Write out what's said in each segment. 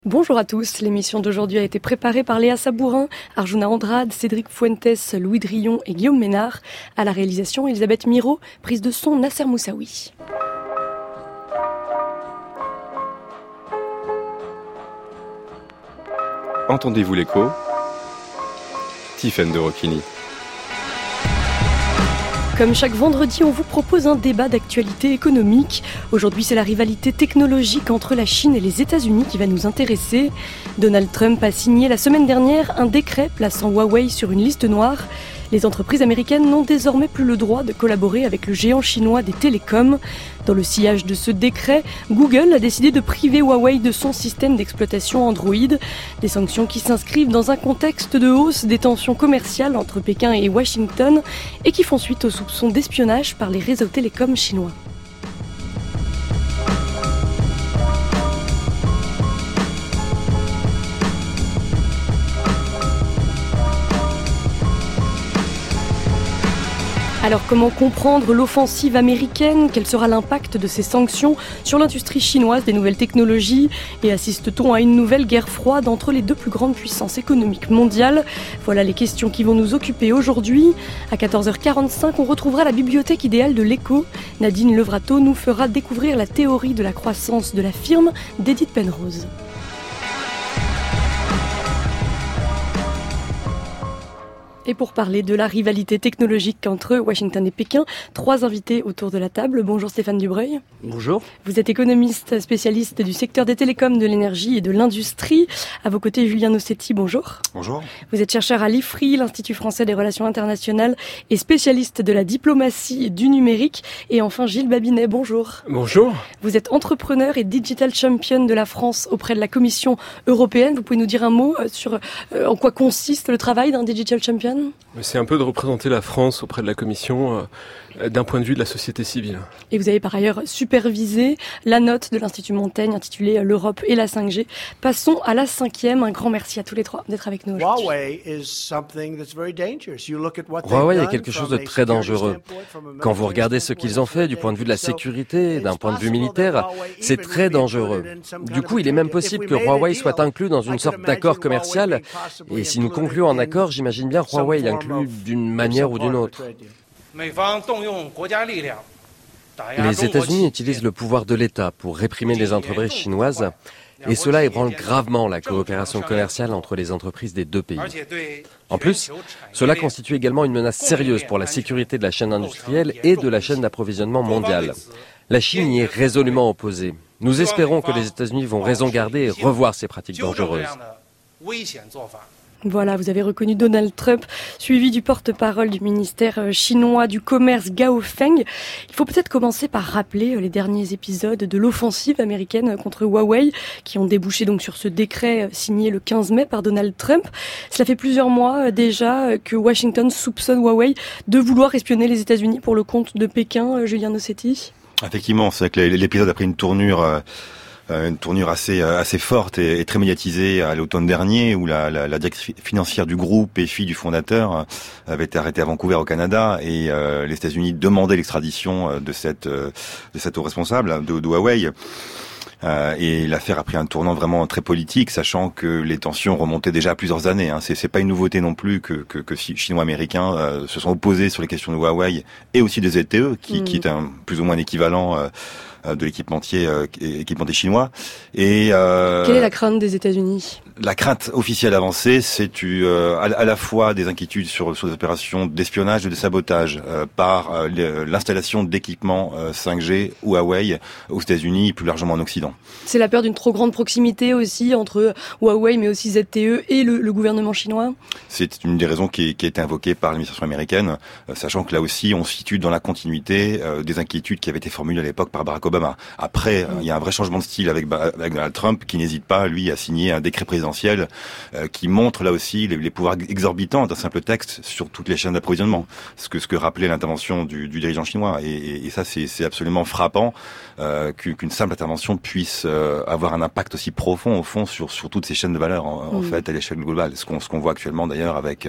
Bonjour à tous, l'émission d'aujourd'hui a été préparée par Léa Sabourin, Arjuna Andrade, Cédric Fuentes, Louis Drillon et Guillaume Ménard. À la réalisation, Elisabeth Miro, prise de son Nasser Moussaoui. Entendez-vous l'écho ? Tiffaine de Rocchini. Comme chaque vendredi, on vous propose un débat d'actualité économique. Aujourd'hui, c'est la rivalité technologique entre la Chine et les États-Unis qui va nous intéresser. Donald Trump a signé la semaine dernière un décret plaçant Huawei sur une liste noire. Les entreprises américaines n'ont désormais plus le droit de collaborer avec le géant chinois des télécoms. Dans le sillage de ce décret, Google a décidé de priver Huawei de son système d'exploitation Android. Des sanctions qui s'inscrivent dans un contexte de hausse des tensions commerciales entre Pékin et Washington et qui font suite aux soupçons d'espionnage par les réseaux télécoms chinois. Alors comment comprendre l'offensive américaine ? Quel sera l'impact de ces sanctions sur l'industrie chinoise des nouvelles technologies ? Et assiste-t-on à une nouvelle guerre froide entre les deux plus grandes puissances économiques mondiales ? Voilà les questions qui vont nous occuper aujourd'hui. À 14h45, on retrouvera la bibliothèque idéale de l'écho. Nadine Levrato nous fera découvrir la théorie de la croissance de la firme d'Edith Penrose. Et pour parler de la rivalité technologique entre Washington et Pékin, 3 invités autour de la table. Bonjour Stéphane Dubreuil. Bonjour. Vous êtes économiste spécialiste du secteur des télécoms, de l'énergie et de l'industrie. À vos côtés, Julien Nossetti, bonjour. Bonjour. Vous êtes chercheur à l'IFRI, l'Institut français des relations internationales, et spécialiste de la diplomatie du numérique. Et enfin, Gilles Babinet, bonjour. Bonjour. Vous êtes entrepreneur et digital champion de la France auprès de la Commission européenne. Vous pouvez nous dire un mot sur en quoi consiste le travail d'un digital champion ? C'est un peu de représenter la France auprès de la Commission d'un point de vue de la société civile. Et vous avez par ailleurs supervisé la note de l'Institut Montaigne intitulée « L'Europe et la 5G ». Passons à la 5e. Un grand merci à tous les 3 d'être avec nous aujourd'hui. Huawei est quelque chose de très dangereux. Quand vous regardez ce qu'ils ont fait du point de vue de la sécurité, d'un point de vue militaire, c'est très dangereux. Du coup, il est même possible que Huawei soit inclus dans une sorte d'accord commercial. Et si nous concluons un accord, j'imagine bien Huawei inclus d'une manière ou d'une autre. Les États-Unis utilisent le pouvoir de l'État pour réprimer les entreprises chinoises et cela ébranle gravement la coopération commerciale entre les entreprises des deux pays. En plus, cela constitue également une menace sérieuse pour la sécurité de la chaîne industrielle et de la chaîne d'approvisionnement mondiale. La Chine y est résolument opposée. Nous espérons que les États-Unis vont raison garder et revoir ces pratiques dangereuses. Voilà, vous avez reconnu Donald Trump, suivi du porte-parole du ministère chinois du commerce Gao Feng. Il faut peut-être commencer par rappeler les derniers épisodes de l'offensive américaine contre Huawei, qui ont débouché donc sur ce décret signé le 15 mai par Donald Trump. Cela fait plusieurs mois déjà que Washington soupçonne Huawei de vouloir espionner les États-Unis pour le compte de Pékin. Julien Nossetti. Effectivement, c'est vrai que l'épisode a pris une tournure assez forte et très médiatisée à l'automne dernier, où la directrice financière du groupe et fille du fondateur avait été arrêtée à Vancouver au Canada, et les États-Unis demandaient l'extradition de cette haut responsable de Huawei. Et l'affaire a pris un tournant vraiment très politique, sachant que les tensions remontaient déjà à plusieurs années. C'est pas une nouveauté non plus que Chinois-Américains se sont opposés sur les questions de Huawei et aussi des ZTE, qui est plus ou moins un équivalent de l'équipementier chinois. Et quelle est la crainte des États-Unis ? La crainte officielle avancée, c'est à la fois des inquiétudes sur des opérations d'espionnage et de sabotage par l'installation d'équipements 5G ou Huawei aux États-Unis et plus largement en Occident. C'est la peur d'une trop grande proximité aussi entre Huawei mais aussi ZTE et le gouvernement chinois ? C'est une des raisons qui a été invoquée par l'administration américaine, sachant que là aussi on se situe dans la continuité des inquiétudes qui avaient été formulées à l'époque par Barack Obama. Après, il y a un vrai changement de style avec Donald Trump qui n'hésite pas, lui, à signer un décret présidentiel qui montre là aussi les pouvoirs exorbitants d'un simple texte sur toutes les chaînes d'approvisionnement. Ce que rappelait l'intervention du dirigeant chinois. Et ça, c'est absolument frappant qu'une simple intervention puisse avoir un impact aussi profond, au fond, sur toutes ces chaînes de valeur, en fait, à l'échelle globale. Ce qu'on voit actuellement, d'ailleurs, avec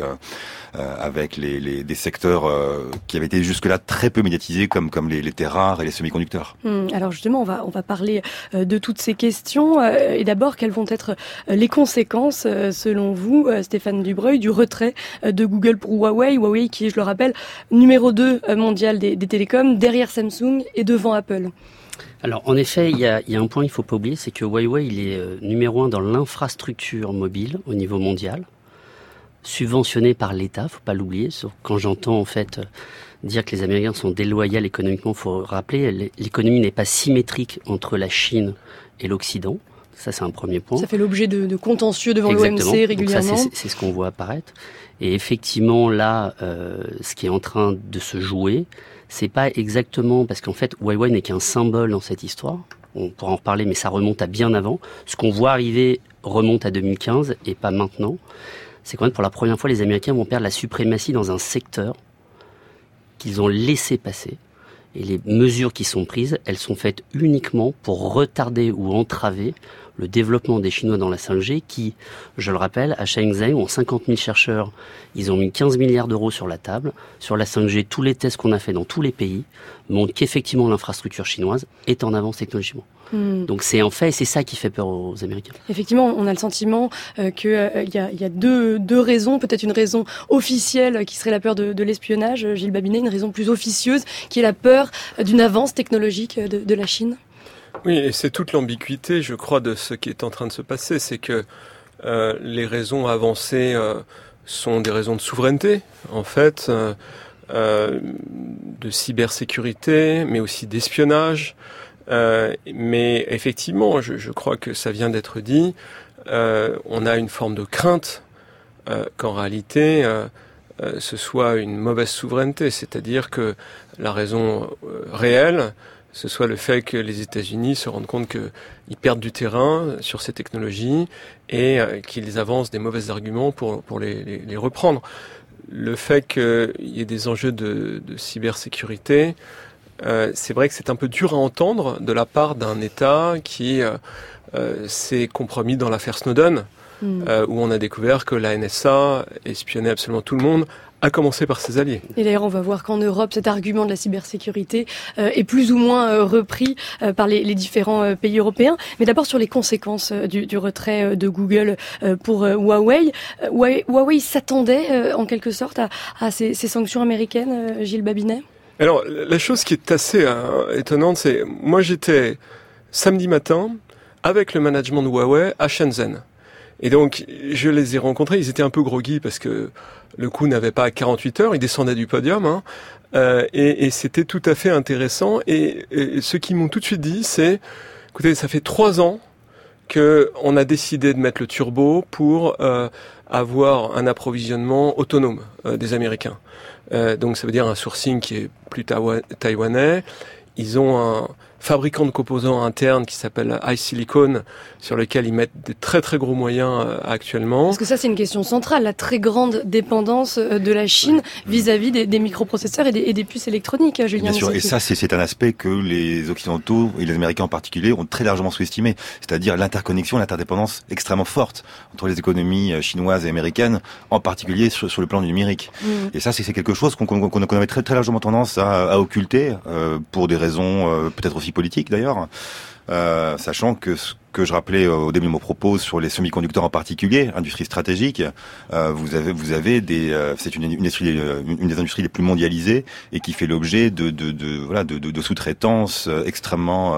des secteurs qui avaient été jusque-là très peu médiatisés, comme les terres rares et les semi-conducteurs. Alors justement, on va parler de toutes ces questions. Et d'abord, quelles vont être les conséquences, selon vous, Stéphane Dubreuil, du retrait de Google pour Huawei? Huawei qui est, je le rappelle, numéro 2 mondial des télécoms, derrière Samsung et devant Apple. Alors, en effet, il y a un point qu'il ne faut pas oublier, c'est que Huawei, il est numéro 1 dans l'infrastructure mobile au niveau mondial, subventionné par l'État, faut pas l'oublier. Quand j'entends, en fait, dire que les Américains sont déloyaux économiquement, faut rappeler, l'économie n'est pas symétrique entre la Chine et l'Occident. Ça, c'est un premier point. Ça fait l'objet de contentieux devant l'OMC régulièrement. Donc ça, c'est ce qu'on voit apparaître. Et effectivement, là, ce qui est en train de se jouer, c'est pas exactement, parce qu'en fait, Huawei n'est qu'un symbole dans cette histoire. On pourra en reparler, mais ça remonte à bien avant. Ce qu'on voit arriver remonte à 2015 et pas maintenant. C'est quand même pour la première fois, les Américains vont perdre la suprématie dans un secteur qu'ils ont laissé passer. Et les mesures qui sont prises, elles sont faites uniquement pour retarder ou entraver le développement des Chinois dans la 5G qui, je le rappelle, à Shenzhen, ont 50 000 chercheurs, ils ont mis 15 milliards d'euros sur la table. Sur la 5G, tous les tests qu'on a fait dans tous les pays montrent qu'effectivement l'infrastructure chinoise est en avance technologiquement. Donc c'est en fait, c'est ça qui fait peur aux Américains. Effectivement, on a le sentiment qu'il y a deux raisons, peut-être une raison officielle qui serait la peur de l'espionnage, Gilles Babinet, une raison plus officieuse qui est la peur d'une avance technologique de la Chine. Oui, et c'est toute l'ambiguïté, je crois, de ce qui est en train de se passer. C'est que les raisons avancées sont des raisons de souveraineté, en fait, de cybersécurité, mais aussi d'espionnage. Mais effectivement, je crois que ça vient d'être dit, on a une forme de crainte qu'en réalité, ce soit une mauvaise souveraineté. C'est-à-dire que la raison réelle, ce soit le fait que les États-Unis se rendent compte qu'ils perdent du terrain sur ces technologies et qu'ils avancent des mauvais arguments pour les reprendre. Le fait qu'il y ait des enjeux de cybersécurité, c'est vrai que c'est un peu dur à entendre de la part d'un État qui s'est compromis dans l'affaire Snowden, où on a découvert que la NSA espionnait absolument tout le monde, à commencer par ses alliés. Et d'ailleurs, on va voir qu'en Europe, cet argument de la cybersécurité est plus ou moins repris par les différents pays européens. Mais d'abord sur les conséquences du retrait de Google pour Huawei. Huawei s'attendait en quelque sorte à ces sanctions américaines, Gilles Babinet ? Alors, la chose qui est assez étonnante, c'est moi j'étais samedi matin avec le management de Huawei à Shenzhen. Et donc, je les ai rencontrés, ils étaient un peu groggy parce que le coup n'avait pas 48 heures, ils descendaient du podium, et c'était tout à fait intéressant. Et ce qu'ils m'ont tout de suite dit, c'est, écoutez, ça fait 3 ans qu'on a décidé de mettre le turbo pour avoir un approvisionnement autonome des Américains. Donc ça veut dire un sourcing qui est plus taïwanais. Ils ont un fabricant de composants internes qui s'appelle iSilicon, sur lequel ils mettent des très très gros moyens actuellement. Parce que ça c'est une question centrale, la très grande dépendance de la Chine vis-à-vis des microprocesseurs et des puces électroniques, Julien. Bien sûr, et ça c'est un aspect que les Occidentaux et les Américains en particulier ont très largement sous-estimé, c'est-à-dire l'interconnexion, l'interdépendance extrêmement forte entre les économies chinoises et américaines, en particulier sur le plan du numérique. Et ça c'est quelque chose qu'on avait très très largement tendance à occulter, pour des raisons peut-être aussi politique d'ailleurs, sachant que ce que je rappelais au début de mon propos sur les semi-conducteurs en particulier, industrie stratégique, vous avez c'est une des industries les plus mondialisées et qui fait l'objet de sous-traitance extrêmement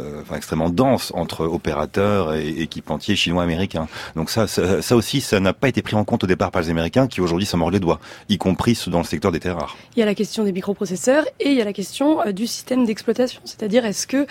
dense entre opérateurs et équipementiers chinois-américains. Donc ça aussi, ça n'a pas été pris en compte au départ par les Américains qui aujourd'hui s'en mordent les doigts, y compris dans le secteur des terres rares. Il y a la question des microprocesseurs et il y a la question du système d'exploitation, c'est-à-dire est-ce que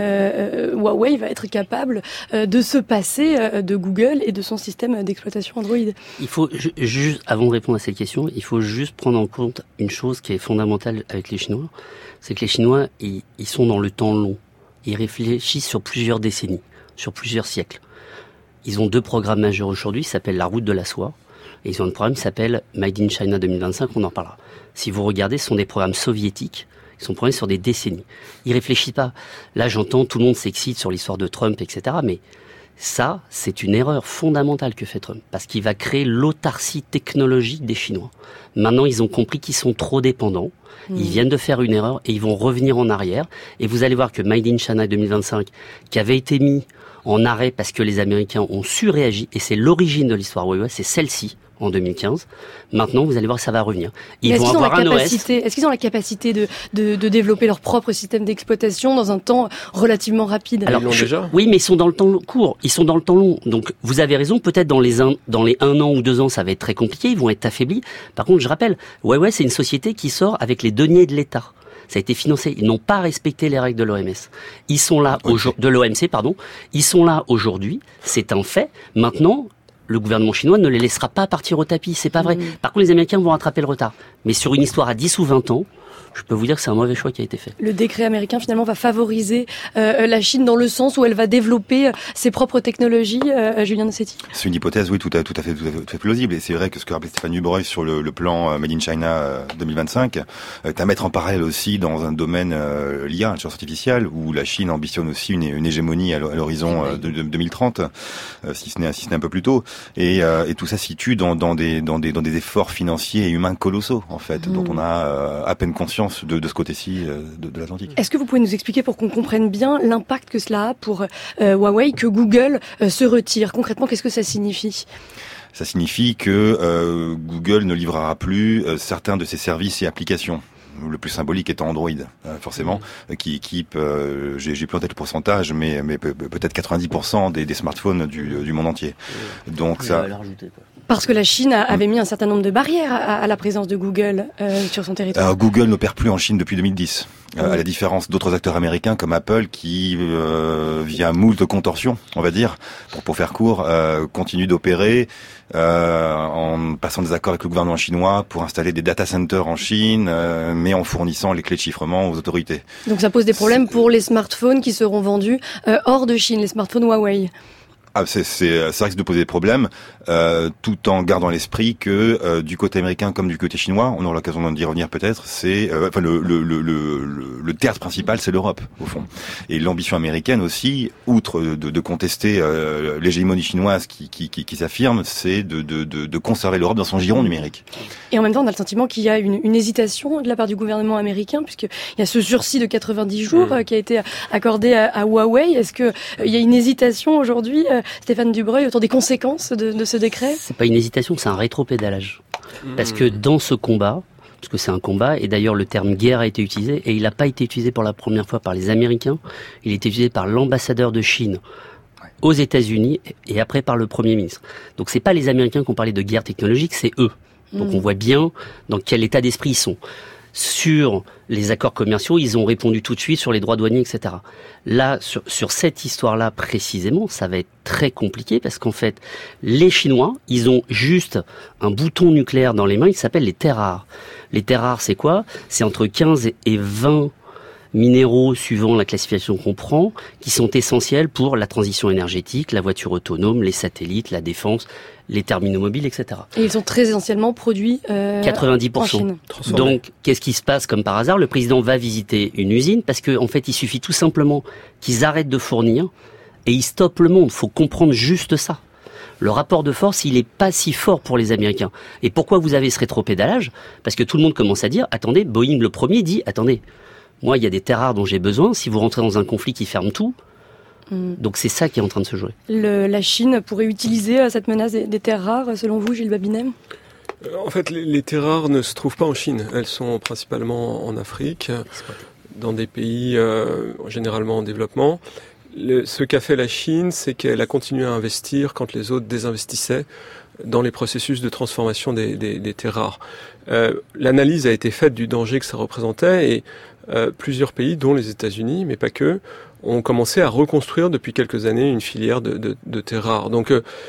Huawei va être capable de se passer de Google et de son système d'exploitation Android. Il faut juste, avant de répondre à cette question, il faut juste prendre en compte une chose qui est fondamentale avec les Chinois, c'est que les Chinois, ils sont dans le temps long. Ils réfléchissent sur plusieurs décennies, sur plusieurs siècles. Ils ont 2 programmes majeurs aujourd'hui, qui s'appellent la route de la soie, et ils ont un programme qui s'appelle Made in China 2025, on en parlera. Si vous regardez, ce sont des programmes soviétiques, qui sont programmés sur des décennies. Ils réfléchissent pas. Là, j'entends, tout le monde s'excite sur l'histoire de Trump, etc., mais Ça, c'est une erreur fondamentale que fait Trump, parce qu'il va créer l'autarcie technologique des Chinois. Maintenant, ils ont compris qu'ils sont trop dépendants. Ils viennent de faire une erreur et ils vont revenir en arrière. Et vous allez voir que Made in China 2025, qui avait été mis en arrêt parce que les Américains ont surréagi, et c'est l'origine de l'histoire Huawei, c'est celle-ci, en 2015. Maintenant, vous allez voir que ça va revenir. Ils vont avoir un OS. Est-ce qu'ils ont la capacité de développer leur propre système d'exploitation dans un temps relativement rapide? Alors, ils l'ont déjà. Oui, mais ils sont dans le temps court. Ils sont dans le temps long. Donc, vous avez raison. Peut-être dans les 1 an ou 2 ans, ça va être très compliqué. Ils vont être affaiblis. Par contre, je rappelle, Huawei, c'est une société qui sort avec les deniers de l'État. Ça a été financé. Ils n'ont pas respecté les règles de l'OMS. Ils sont là de l'OMC, pardon. Ils sont là aujourd'hui. C'est un fait. Maintenant, le gouvernement chinois ne les laissera pas partir au tapis, c'est pas vrai. Par contre, les Américains vont rattraper le retard. Mais sur une histoire à 10 ou 20 ans, je peux vous dire que c'est un mauvais choix qui a été fait. Le décret américain, finalement, va favoriser la Chine dans le sens où elle va développer ses propres technologies. Julien Nossetti. C'est une hypothèse, oui, tout à fait plausible. Et c'est vrai que ce que rappelait Stéphane Dubreuil sur le plan Made in China 2025 est à mettre en parallèle aussi dans un domaine l'IA, l'intelligence artificielle, où la Chine ambitionne aussi une hégémonie à l'horizon de 2030, si ce n'est un peu plus tôt. Et tout ça se situe dans des efforts financiers et humains colossaux, en fait, dont on a à peine conscience de ce côté-ci de l'Atlantique. Est-ce que vous pouvez nous expliquer pour qu'on comprenne bien l'impact que cela a pour Huawei, que Google se retire? Concrètement, qu'est-ce que ça signifie? Ça signifie que Google ne livrera plus certains de ses services et applications. Le plus symbolique étant Android, forcément, qui équipe, j'ai plus en tête le pourcentage, mais peut-être 90% des smartphones du monde entier. Donc ça. Parce que la Chine avait mis un certain nombre de barrières à la présence de Google sur son territoire. Alors, Google n'opère plus en Chine depuis 2010, à la différence d'autres acteurs américains comme Apple qui, via moult contorsions, on va dire, pour faire court, continue d'opérer en passant des accords avec le gouvernement chinois pour installer des data centers en Chine, mais en fournissant les clés de chiffrement aux autorités. Donc ça pose des problèmes pour les smartphones qui seront vendus hors de Chine, les smartphones Huawei. Ça risque de poser des problèmes, tout en gardant à l'esprit que du côté américain comme du côté chinois, on aura l'occasion d'y revenir peut-être, c'est le théâtre principal, c'est l'Europe au fond. Et l'ambition américaine aussi, outre de contester l'hégémonie chinoise qui s'affirme, c'est de conserver l'Europe dans son giron numérique. Et en même temps, on a le sentiment qu'il y a une hésitation de la part du gouvernement américain, puisqu'il y a ce sursis de 90 jours qui a été accordé à Huawei. Est-ce que il y a une hésitation aujourd'hui, Stéphane Dubreuil, autour des conséquences de ce décret? C'est pas une hésitation, c'est un rétropédalage. Parce que dans ce combat, parce que c'est un combat, et d'ailleurs le terme guerre a été utilisé, et il n'a pas été utilisé pour la première fois par les Américains, il a été utilisé par l'ambassadeur de Chine aux États-Unis, et après par le Premier ministre. Donc c'est pas les Américains qui ont parlé de guerre technologique, c'est eux. Donc on voit bien dans quel état d'esprit ils sont. Sur les accords commerciaux, ils ont répondu tout de suite sur les droits douaniers, etc. Là, sur cette histoire-là précisément, ça va être très compliqué parce qu'en fait, les Chinois, ils ont juste un bouton nucléaire dans les mains, il s'appelle les terres rares. Les terres rares, c'est quoi? C'est entre 15 et 20 minéraux, suivant la classification qu'on prend, qui sont essentiels pour la transition énergétique, la voiture autonome, les satellites, la défense, les terminaux mobiles, etc. Et ils sont très essentiellement produits 90%. En Chine. Donc, qu'est-ce qui se passe comme par hasard? Le président va visiter une usine parce que, en fait, il suffit tout simplement qu'ils arrêtent de fournir et ils stoppent le monde. Faut comprendre juste ça. Le rapport de force, il est pas si fort pour les Américains. Et pourquoi vous avez ce rétropédalage? Parce que tout le monde commence à dire, attendez, Boeing le premier dit, attendez, moi, il y a des terres rares dont j'ai besoin. Si vous rentrez dans un conflit qui ferme tout, donc c'est ça qui est en train de se jouer. La Chine pourrait utiliser cette menace des terres rares, selon vous, Gilles Babinet? En fait, les terres rares ne se trouvent pas en Chine. Elles sont principalement en Afrique, dans des pays généralement en développement. Ce qu'a fait la Chine, c'est qu'elle a continué à investir quand les autres désinvestissaient dans les processus de transformation des terres rares. L'analyse a été faite du danger que ça représentait et plusieurs pays, dont les États-Unis, mais pas que, ont commencé à reconstruire depuis quelques années une filière de terres rares. Donc,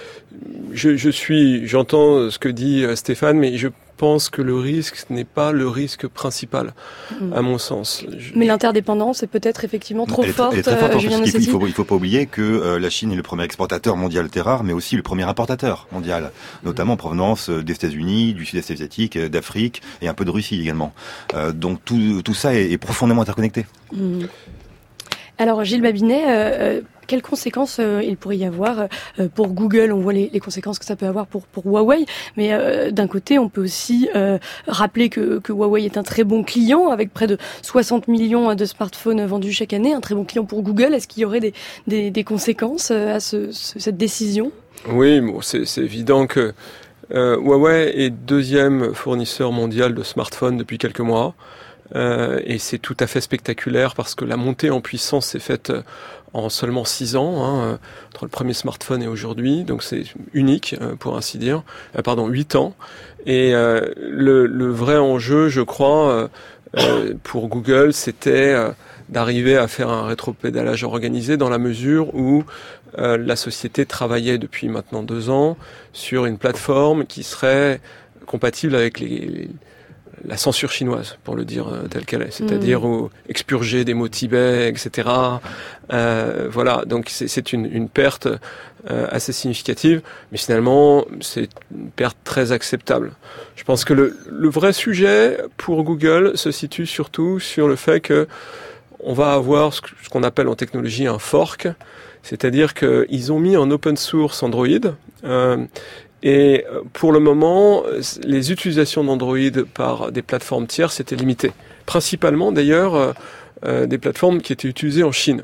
j'entends ce que dit Stéphane, mais je pense que le risque n'est pas le risque principal, à mon sens. Mais l'interdépendance est peut-être effectivement trop forte. Elle est très forte, parce qu'il faut pas oublier que la Chine est le premier exportateur mondial de terres rares, mais aussi le premier importateur mondial, notamment en provenance des États-Unis, du Sud-Est asiatique, d'Afrique et un peu de Russie également. Donc tout ça est profondément interconnecté. Alors Gilles Babinet, quelles conséquences il pourrait y avoir pour Google? On voit les conséquences que ça peut avoir pour Huawei, mais d'un côté, on peut aussi rappeler que Huawei est un très bon client, avec près de 60 millions de smartphones vendus chaque année, un très bon client pour Google. Est-ce qu'il y aurait des conséquences à cette décision? Oui, bon, c'est évident que Huawei est deuxième fournisseur mondial de smartphones depuis quelques mois. Et c'est tout à fait spectaculaire parce que la montée en puissance s'est faite en seulement 6 ans, entre le premier smartphone et aujourd'hui, donc c'est unique pour ainsi dire, 8 ans. Et le vrai enjeu, je crois, pour Google, c'était d'arriver à faire un rétropédalage organisé dans la mesure où la société travaillait depuis maintenant 2 ans sur une plateforme qui serait compatible avec la censure chinoise, pour le dire telle qu'elle est, c'est-à-dire expurger des mots Tibet, etc. Voilà, donc c'est une perte assez significative, mais finalement c'est une perte très acceptable. Je pense que le vrai sujet pour Google se situe surtout sur le fait que on va avoir ce qu'on appelle en technologie un fork, c'est-à-dire qu'ils ont mis en open source Android. Et pour le moment, les utilisations d'Android par des plateformes tierces étaient limitées. Principalement d'ailleurs des plateformes qui étaient utilisées en Chine.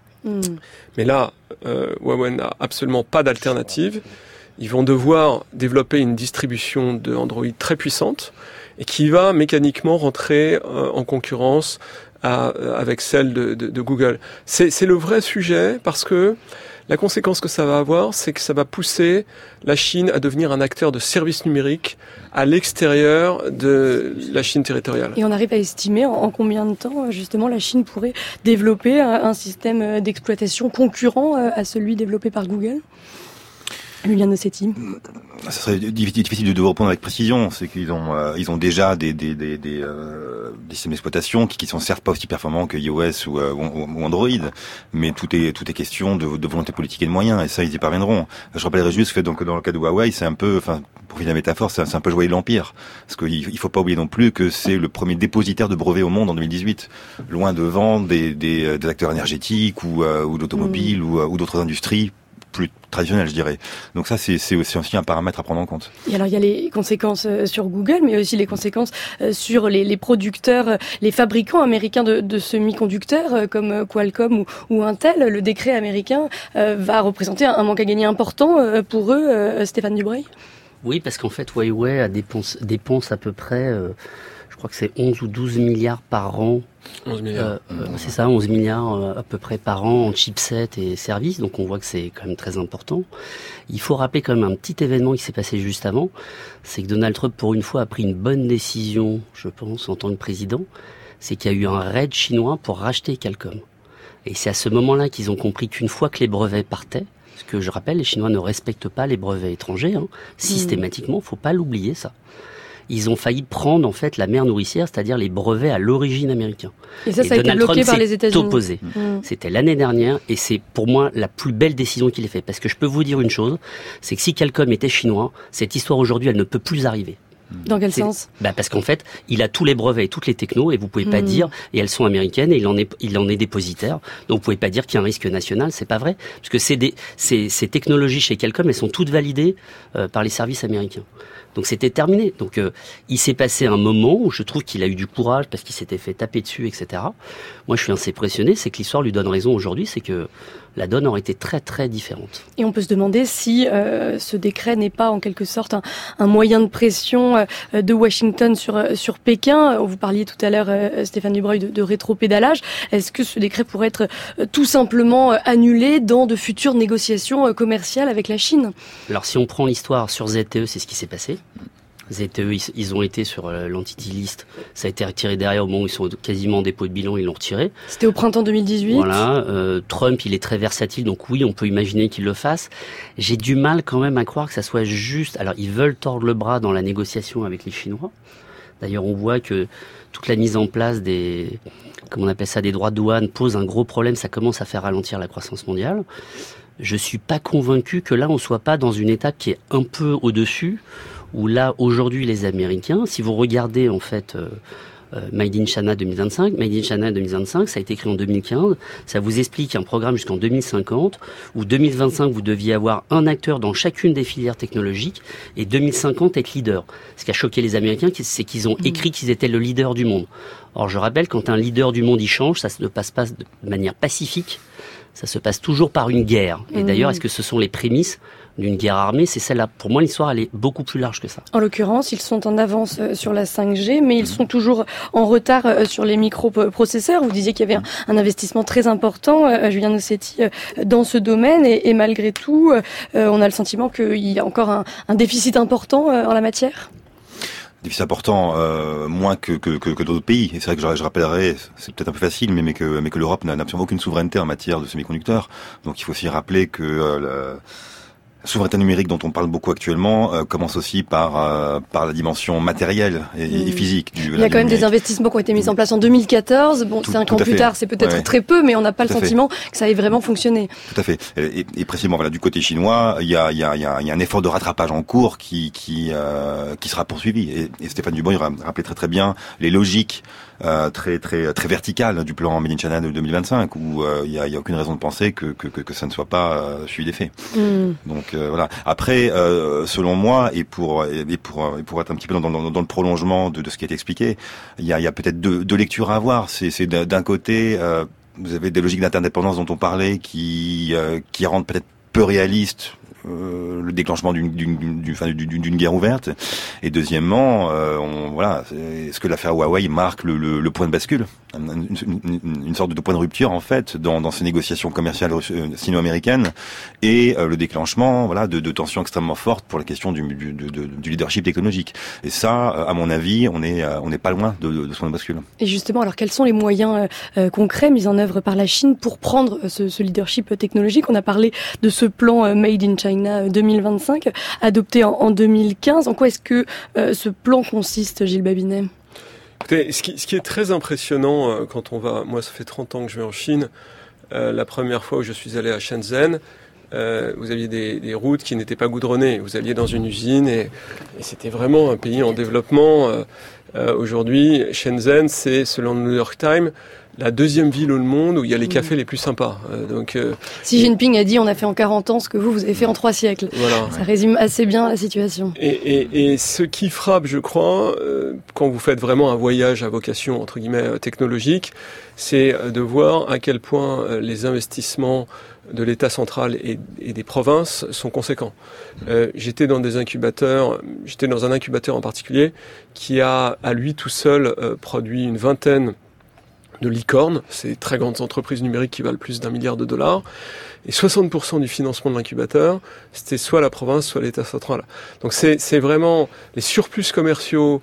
Mais là, Huawei n'a absolument pas d'alternative. Ils vont devoir développer une distribution de Android très puissante et qui va mécaniquement rentrer en concurrence avec celle de Google. C'est le vrai sujet parce que la conséquence que ça va avoir, c'est que ça va pousser la Chine à devenir un acteur de services numériques à l'extérieur de la Chine territoriale. Et on arrive à estimer en combien de temps, justement, la Chine pourrait développer un système d'exploitation concurrent à celui développé par Google ? Julien Nossetti. Ça serait difficile de répondre avec précision. C'est qu'ils ont déjà des systèmes d'exploitation qui sont certes pas aussi performants que iOS ou Android, mais tout est question de volonté politique et de moyens, et ça ils y parviendront. Je rappellerai juste que donc dans le cas de Huawei, c'est un peu, pour finir la métaphore, c'est un peu joyeux l'empire, parce qu'il faut pas oublier non plus que c'est le premier dépositaire de brevets au monde en 2018, loin devant des acteurs énergétiques ou d'automobiles ou d'autres industries plus traditionnel, je dirais. Donc ça, c'est aussi un paramètre à prendre en compte. Et alors, il y a les conséquences sur Google, mais aussi les conséquences sur les producteurs, les fabricants américains de semi-conducteurs, comme Qualcomm ou Intel. Le décret américain va représenter un manque à gagner important pour eux, Stéphane Dubreuil. Oui, parce qu'en fait, Huawei dépense à peu près, je crois que c'est 11 ou 12 milliards par an. 11 milliards. C'est ça, 11 milliards à peu près par an en chipsets et services, donc on voit que c'est quand même très important. Il faut rappeler quand même un petit événement qui s'est passé juste avant, c'est que Donald Trump, pour une fois, a pris une bonne décision, je pense, en tant que président, c'est qu'il y a eu un raid chinois pour racheter Qualcomm. Et c'est à ce moment-là qu'ils ont compris qu'une fois que les brevets partaient, parce que je rappelle, les Chinois ne respectent pas les brevets étrangers, systématiquement, faut pas l'oublier ça. Ils ont failli prendre en fait la mer nourricière, c'est-à-dire les brevets à l'origine américains. Et ça a été bloqué par les États-Unis. Opposé. C'était l'année dernière et c'est pour moi la plus belle décision qu'il ait faite. Parce que je peux vous dire une chose, c'est que si Qualcomm était chinois, cette histoire aujourd'hui, elle ne peut plus arriver. Dans quel sens ? Parce qu'en fait, il a tous les brevets et toutes les technos et vous pouvez pas dire, et elles sont américaines et il en est dépositaire. Donc vous pouvez pas dire qu'il y a un risque national, c'est pas vrai. Parce que ces technologies chez Qualcomm, elles sont toutes validées par les services américains. Donc c'était terminé. Donc il s'est passé un moment où je trouve qu'il a eu du courage parce qu'il s'était fait taper dessus, etc. Moi je suis assez impressionné, c'est que l'histoire lui donne raison aujourd'hui, c'est que la donne aurait été très très différente. Et on peut se demander si ce décret n'est pas en quelque sorte un moyen de pression de Washington sur Pékin. Vous parliez tout à l'heure, Stéphane Dubreuil, de rétropédalage. Est-ce que ce décret pourrait être tout simplement annulé dans de futures négociations commerciales avec la Chine ? Alors si on prend l'histoire sur ZTE, c'est ce qui s'est passé. ZTE, ils ont été sur l'entity list, ça a été retiré derrière au moment où ils sont quasiment en dépôt de bilan, ils l'ont retiré. C'était au printemps 2018. Voilà, Trump, il est très versatile, donc oui, on peut imaginer qu'il le fasse. J'ai du mal quand même à croire que ça soit juste. Alors, ils veulent tordre le bras dans la négociation avec les Chinois. D'ailleurs, on voit que toute la mise en place des droits de douane pose un gros problème, ça commence à faire ralentir la croissance mondiale. Je suis pas convaincu que là, on soit pas dans une étape qui est un peu au-dessus, où là, aujourd'hui, les Américains, si vous regardez, en fait, Made in China 2025. Made in China 2025, ça a été créé en 2015. Ça vous explique un programme jusqu'en 2050, où 2025, vous deviez avoir un acteur dans chacune des filières technologiques, et 2050 être leader. Ce qui a choqué les Américains, c'est qu'ils ont écrit qu'ils étaient le leader du monde. Or, je rappelle, quand un leader du monde y change, ça ne passe pas de manière pacifique, ça se passe toujours par une guerre. Et d'ailleurs, est-ce que ce sont les prémices d'une guerre armée? C'est celle-là. Pour moi, l'histoire, elle est beaucoup plus large que ça. En l'occurrence, ils sont en avance sur la 5G, mais ils sont toujours en retard sur les microprocesseurs. Vous disiez qu'il y avait un investissement très important, Julien Nossetti, dans ce domaine, et malgré tout, on a le sentiment qu'il y a encore un déficit important en la matière. Déficit important, moins que d'autres pays. Et c'est vrai que je rappellerai, c'est peut-être un peu facile, mais que l'Europe n'a absolument aucune souveraineté en matière de semi-conducteurs. Donc il faut aussi rappeler que la souveraineté numérique dont on parle beaucoup actuellement commence aussi par la dimension matérielle et physique. Il y a quand même des investissements qui ont été mis en place en 2014. Bon, 5 ans plus tard, c'est peut-être très peu, mais on n'a pas le sentiment que ça ait vraiment fonctionné. Tout à fait. Et précisément, voilà, du côté chinois, il y a un effort de rattrapage en cours qui sera poursuivi. Et Stéphane Dubon, il rappelait très bien les logiques très verticales du plan Made in China de 2025, où il y a aucune raison de penser que ça ne soit pas suivi des faits. Donc voilà. Après, selon moi, et pour être un petit peu dans le prolongement de ce qui a été expliqué, il y a peut-être deux lectures à avoir. C'est d'un côté, vous avez des logiques d'interdépendance dont on parlait qui rendent peut-être peu réalistes le déclenchement d'une guerre ouverte. Et deuxièmement, est-ce que l'affaire Huawei marque le point de bascule, une sorte de point de rupture en fait dans ces négociations commerciales sino-américaines, et le déclenchement de tensions extrêmement fortes pour la question du leadership technologique. Et ça, à mon avis, on n'est pas loin de ce point de bascule. Et justement, alors quels sont les moyens concrets mis en œuvre par la Chine pour prendre ce leadership technologique? On a parlé de ce plan Made in China 2025, adopté en 2015. En quoi est-ce que ce plan consiste, Gilles Babinet? Écoutez, ce qui est très impressionnant quand on va... Moi, ça fait 30 ans que je vais en Chine. La première fois où je suis allé à Shenzhen, vous aviez des routes qui n'étaient pas goudronnées. Vous alliez dans une usine et c'était vraiment un pays en développement. Aujourd'hui, Shenzhen, c'est, selon le New York Times, la deuxième ville au monde où il y a les cafés les plus sympas. Xi Jinping a dit on a fait en 40 ans ce que vous avez fait en 3 siècles. Voilà. Ça résume assez bien la situation. Et ce qui frappe, je crois, quand vous faites vraiment un voyage à vocation, entre guillemets, technologique, c'est de voir à quel point les investissements de l'État central et des provinces sont conséquents. J'étais dans un incubateur en particulier qui a à lui tout seul produit une vingtaine de licornes, ces très grandes entreprises numériques qui valent plus d'1 milliard de dollars, et 60% du financement de l'incubateur, c'était soit la province, soit l'État central. Donc c'est vraiment les surplus commerciaux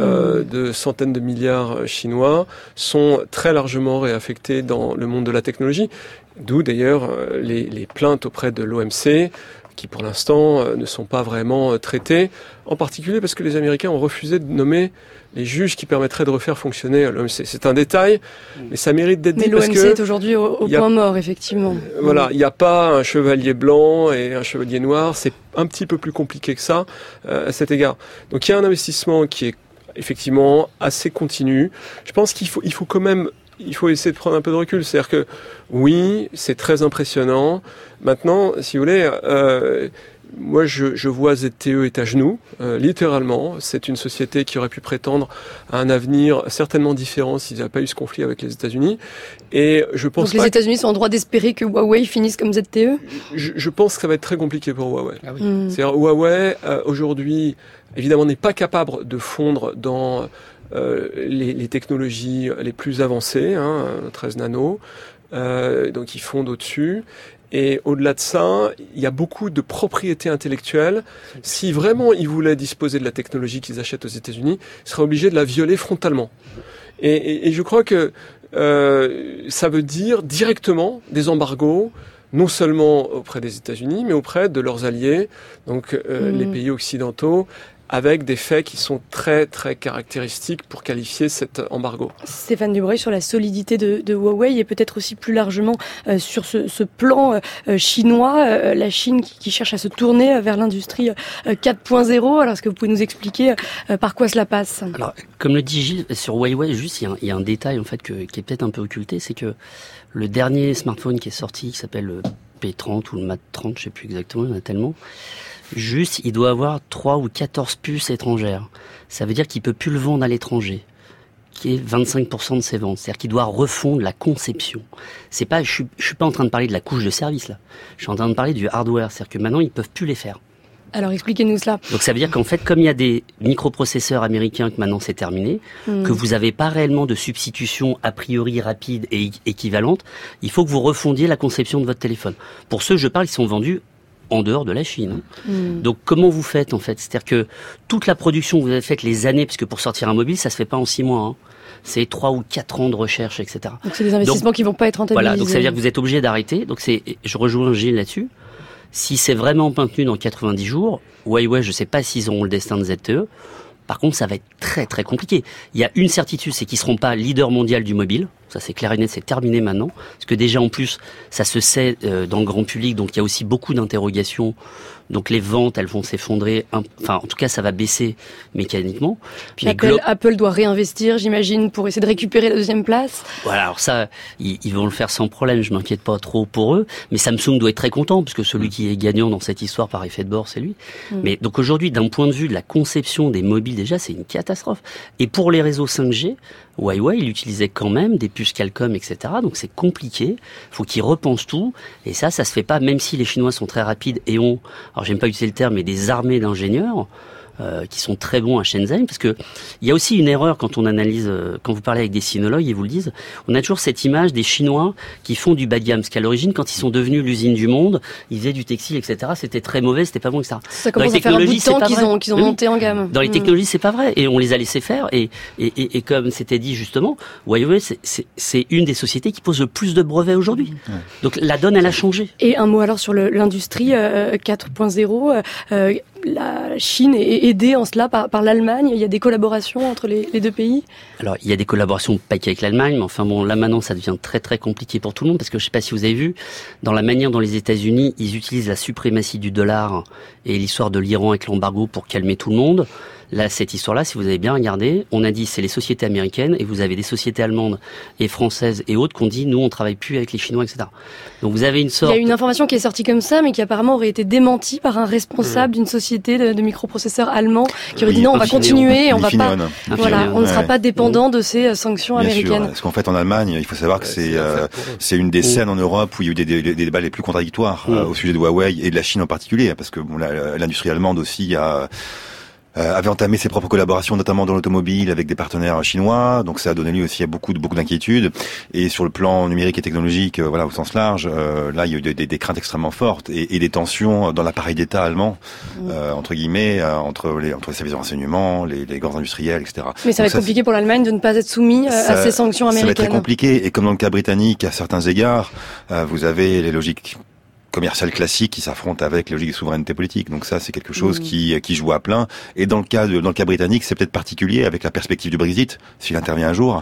de centaines de milliards chinois sont très largement réaffectés dans le monde de la technologie, d'où d'ailleurs les plaintes auprès de l'OMC, qui pour l'instant ne sont pas vraiment traitées, en particulier parce que les Américains ont refusé de nommer les juges qui permettraient de refaire fonctionner l'OMC. C'est un détail, mais ça mérite d'être dit parce que... Mais l'OMC est aujourd'hui au point mort, effectivement. Voilà, il n'y a pas un chevalier blanc et un chevalier noir, c'est un petit peu plus compliqué que ça à cet égard. Donc il y a un investissement qui est effectivement assez continu. Je pense qu'il faut quand même... Il faut essayer de prendre un peu de recul. C'est-à-dire que, oui, c'est très impressionnant. Maintenant, si vous voulez, moi, je vois ZTE est à genoux, littéralement. C'est une société qui aurait pu prétendre à un avenir certainement différent s'il n'y avait pas eu ce conflit avec les États-Unis. Et je pense Donc les États-Unis sont en droit d'espérer que Huawei finisse comme ZTE? Je pense que ça va être très compliqué pour Huawei. Ah oui. C'est-à-dire Huawei, aujourd'hui, évidemment, n'est pas capable de fondre dans... les technologies les plus avancées, 13 nano, donc ils fondent au-dessus. Et au-delà de ça, il y a beaucoup de propriété intellectuelle. Si vraiment ils voulaient disposer de la technologie qu'ils achètent aux États-Unis, ils seraient obligés de la violer frontalement. Et je crois que ça veut dire directement des embargos, non seulement auprès des États-Unis, mais auprès de leurs alliés, donc les pays occidentaux. avec des faits qui sont très très caractéristiques pour qualifier cet embargo. Stéphane Dubreuil, sur la solidité de Huawei et peut-être aussi plus largement sur ce plan chinois, la Chine qui cherche à se tourner vers l'industrie 4.0. Alors est-ce que vous pouvez nous expliquer par quoi cela passe ? Alors, comme le dit Gilles, sur Huawei, juste il y a un détail en fait qui est peut-être un peu occulté, c'est que le dernier smartphone qui est sorti, qui s'appelle le P30 ou le Mat 30, je sais plus exactement, il y en a tellement. Juste, il doit avoir 3 ou 14 puces étrangères. Ça veut dire qu'il peut plus le vendre à l'étranger, qui est 25% de ses ventes. C'est-à-dire qu'il doit refondre la conception. C'est pas, je suis pas en train de parler de la couche de service, là. Je suis en train de parler du hardware. C'est-à-dire que maintenant, ils peuvent plus les faire. Alors, expliquez-nous cela. Donc, ça veut dire qu'en fait, comme il y a des microprocesseurs américains que maintenant c'est terminé, que vous n'avez pas réellement de substitution a priori rapide et équivalente, il faut que vous refondiez la conception de votre téléphone. Pour ceux, je parle, ils sont vendus en dehors de la Chine. Donc comment vous faites en fait ? C'est-à-dire que toute la production que vous avez faite les années, parce que pour sortir un mobile, ça se fait pas en 6 mois. C'est 3 ou 4 ans de recherche, etc. Donc c'est des investissements qui vont pas être rentabilisés. Voilà, donc ça veut dire que vous êtes obligé d'arrêter. Donc je rejoins Gilles là-dessus. Si c'est vraiment maintenu dans 90 jours, Huawei, je sais pas s'ils auront le destin de ZTE. Par contre, ça va être très très compliqué. Il y a une certitude, c'est qu'ils seront pas leader mondial du mobile. Ça, c'est clair et net, c'est terminé maintenant. Parce que déjà, en plus, ça se sait dans le grand public, donc il y a aussi beaucoup d'interrogations. Donc les ventes, elles vont s'effondrer. Enfin, en tout cas, ça va baisser mécaniquement. Puis Apple doit réinvestir, j'imagine, pour essayer de récupérer la deuxième place. Voilà, alors ça, ils vont le faire sans problème. Je m'inquiète pas trop pour eux. Mais Samsung doit être très content, parce que celui qui est gagnant dans cette histoire par effet de bord, c'est lui. Mais donc aujourd'hui, d'un point de vue de la conception des mobiles, déjà, c'est une catastrophe. Et pour les réseaux 5G, Huawei, il utilisait quand même des puces Qualcomm, etc. Donc c'est compliqué. Faut qu'ils repensent tout. Et ça se fait pas, même si les Chinois sont très rapides et ont, alors j'aime pas utiliser le terme, mais des armées d'ingénieurs qui sont très bons à Shenzhen, parce que il y a aussi une erreur quand on analyse, quand vous parlez avec des sinologues, ils vous le disent, on a toujours cette image des Chinois qui font du bas de gamme, parce qu'à l'origine, quand ils sont devenus l'usine du monde, ils faisaient du textile, etc. C'était très mauvais, c'était pas bon, etc. Ça commence à faire un bout de temps qu'ils ont monté en gamme. Dans les technologies, c'est pas vrai, et on les a laissés faire, et comme c'était dit justement, Huawei, c'est une des sociétés qui pose le plus de brevets aujourd'hui. Donc la donne, elle a changé. Et un mot alors sur l'industrie 4.0. La Chine est aidée en cela par l'Allemagne. Il y a des collaborations entre les deux pays. Alors, il y a des collaborations pas qu'avec l'Allemagne, mais enfin bon, là maintenant, ça devient très très compliqué pour tout le monde, parce que je sais pas si vous avez vu, dans la manière dont les États-Unis, ils utilisent la suprématie du dollar et l'histoire de l'Iran avec l'embargo pour calmer tout le monde. Là, cette histoire-là, si vous avez bien regardé, on a dit c'est les sociétés américaines, et vous avez des sociétés allemandes et françaises et autres qui ont dit nous on travaille plus avec les Chinois, etc. Donc vous avez une sorte. Il y a une information qui est sortie comme ça, mais qui apparemment aurait été démentie par un responsable d'une société de microprocesseurs allemands qui aurait dit non, on va continuer, on va pas, voilà, on ne sera pas dépendant de ces sanctions américaines. Sûr, parce qu'en fait en Allemagne, il faut savoir que c'est une des scènes en Europe où il y a eu des débats les plus contradictoires au sujet de Huawei et de la Chine en particulier, parce que bon, l'industrie allemande aussi avait entamé ses propres collaborations, notamment dans l'automobile, avec des partenaires chinois. Donc ça a donné lieu aussi à beaucoup d'inquiétudes. Et sur le plan numérique et technologique, voilà, au sens large, là, il y a eu des craintes extrêmement fortes et des tensions dans l'appareil d'État allemand, entre guillemets, entre les services de renseignement, les grands industriels, etc. Mais ça va être compliqué pour l'Allemagne de ne pas être soumis à ces sanctions américaines. Ça va être très compliqué. Et comme dans le cas britannique, à certains égards, vous avez les logiques commercial classique qui s'affronte avec les logiques de souveraineté politique. Donc ça, c'est quelque chose qui joue à plein. Et dans le cas britannique, c'est peut-être particulier avec la perspective du Brexit, s'il intervient un jour,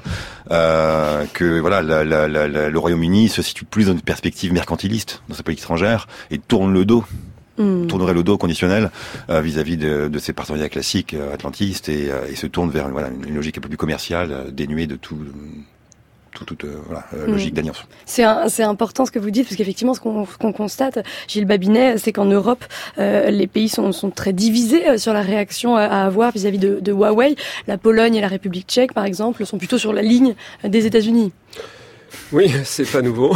que voilà, le Royaume-Uni se situe plus dans une perspective mercantiliste dans sa politique étrangère et tournerait le dos conditionnel vis-à-vis de ses partenariats classiques atlantistes et se tourne vers une logique un peu plus commerciale, dénuée de toute logique d'alliance. C'est important ce que vous dites, parce qu'effectivement, ce qu'on constate, Gilles Babinet, c'est qu'en Europe, les pays sont très divisés sur la réaction à avoir vis-à-vis de Huawei. La Pologne et la République tchèque, par exemple, sont plutôt sur la ligne des États-Unis. Oui, c'est pas nouveau.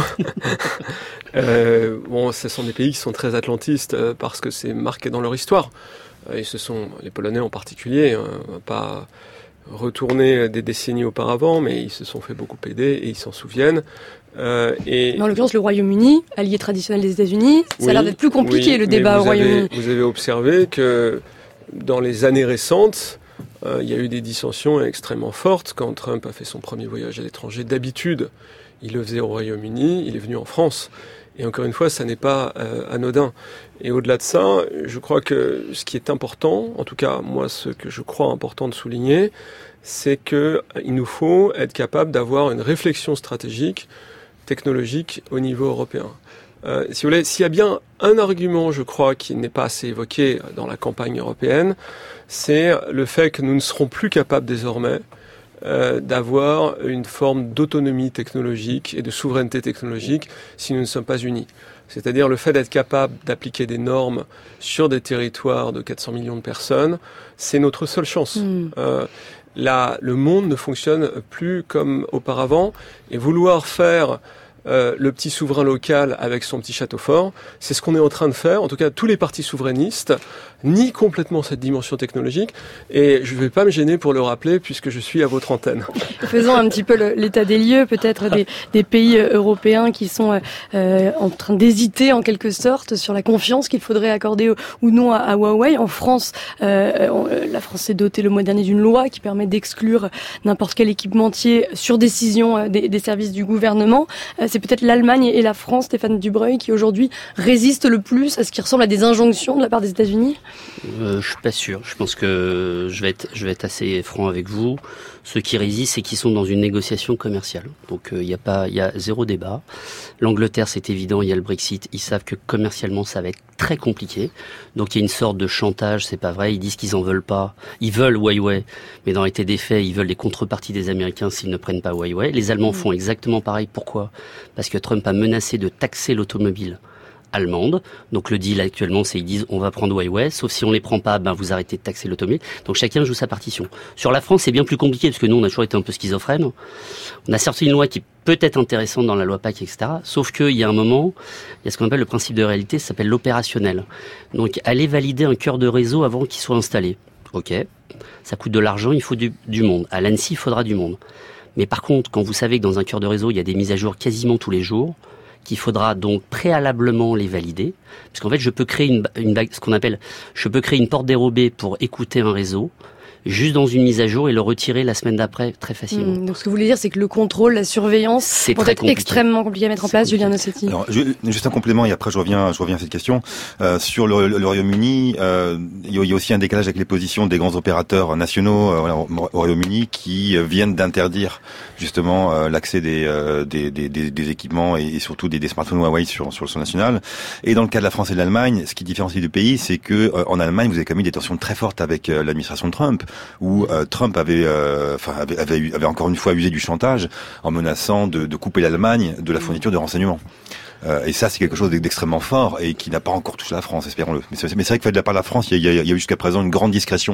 Ce sont des pays qui sont très atlantistes parce que c'est marqué dans leur histoire. Et ce sont les Polonais en particulier, pas retourner des décennies auparavant, mais ils se sont fait beaucoup aider et ils s'en souviennent. Mais en l'occurrence, le Royaume-Uni, allié traditionnel des États-Unis, ça a l'air d'être plus compliqué le débat au Royaume-Uni. Vous avez observé que dans les années récentes, il y a eu des dissensions extrêmement fortes quand Trump a fait son premier voyage à l'étranger. D'habitude, il le faisait au Royaume-Uni, il est venu en France. Et encore une fois, ça n'est pas anodin. Et au-delà de ça, je crois que ce qui est important, en tout cas moi ce que je crois important de souligner, c'est que il nous faut être capable d'avoir une réflexion stratégique, technologique au niveau européen. Si vous voulez, s'il y a bien un argument, je crois, qui n'est pas assez évoqué dans la campagne européenne, c'est le fait que nous ne serons plus capables désormais d'avoir une forme d'autonomie technologique et de souveraineté technologique si nous ne sommes pas unis. C'est-à-dire le fait d'être capable d'appliquer des normes sur des territoires de 400 millions de personnes, c'est notre seule chance. Là, le monde ne fonctionne plus comme auparavant, et vouloir faire le petit souverain local avec son petit château fort, c'est ce qu'on est en train de faire. En tout cas, tous les partis souverainistes nient complètement cette dimension technologique, et je ne vais pas me gêner pour le rappeler puisque je suis à votre antenne. Faisons un petit peu l'état des lieux, peut-être des pays européens qui sont en train d'hésiter en quelque sorte sur la confiance qu'il faudrait accorder ou non à Huawei. En France, la France s'est dotée le mois dernier d'une loi qui permet d'exclure n'importe quel équipementier sur décision des services du gouvernement. C'est peut-être l'Allemagne et la France, Stéphane Dubreuil, qui aujourd'hui résistent le plus à ce qui ressemble à des injonctions de la part des États-Unis. Je suis pas sûr. Je pense que je vais être assez franc avec vous. Ceux qui résistent, c'est qu'ils sont dans une négociation commerciale. Donc il y a zéro débat. L'Angleterre, c'est évident, il y a le Brexit. Ils savent que commercialement, ça va être très compliqué. Donc il y a une sorte de chantage, c'est pas vrai. Ils disent qu'ils en veulent pas. Ils veulent Huawei, mais dans l'état des faits, ils veulent les contreparties des Américains s'ils ne prennent pas Huawei. Les Allemands font exactement pareil. Pourquoi ? Parce que Trump a menacé de taxer l'automobile allemande. Donc le deal actuellement, c'est ils disent on va prendre Huawei, sauf si on les prend pas, vous arrêtez de taxer l'automobile. Donc chacun joue sa partition. Sur la France, c'est bien plus compliqué parce que nous, on a toujours été un peu schizophrènes. On a sorti une loi qui peut être intéressante dans la loi PAC, etc. Sauf qu'il y a un moment, il y a ce qu'on appelle le principe de réalité, ça s'appelle l'opérationnel. Donc aller valider un cœur de réseau avant qu'il soit installé. Ok, ça coûte de l'argent, il faut du monde. À l'ANSSI, il faudra du monde. Mais par contre, quand vous savez que dans un cœur de réseau, il y a des mises à jour quasiment tous les jours, qu'il faudra donc préalablement les valider, parce qu'en fait, je peux créer je peux créer une porte dérobée pour écouter un réseau, juste dans une mise à jour et le retirer la semaine d'après très facilement. Donc ce que vous voulez dire, c'est que le contrôle, la surveillance vont être extrêmement compliqué à mettre en place. Julien Nossetti. Alors, juste un complément et après je reviens à cette question. Sur le Royaume-Uni, il y a aussi un décalage avec les positions des grands opérateurs nationaux au Royaume-Uni qui viennent d'interdire justement l'accès des équipements et surtout des smartphones Huawei sur le sol national. Et dans le cas de la France et de l'Allemagne, ce qui différencie deux pays, c'est que en Allemagne, vous avez quand même eu des tensions très fortes avec l'administration de Trump, où Trump avait encore une fois usé du chantage en menaçant de couper l'Allemagne de la fourniture de renseignements. Et ça, c'est quelque chose d'extrêmement fort et qui n'a pas encore touché la France, espérons-le. Mais c'est vrai que de la part de la France, il y a eu jusqu'à présent une grande discrétion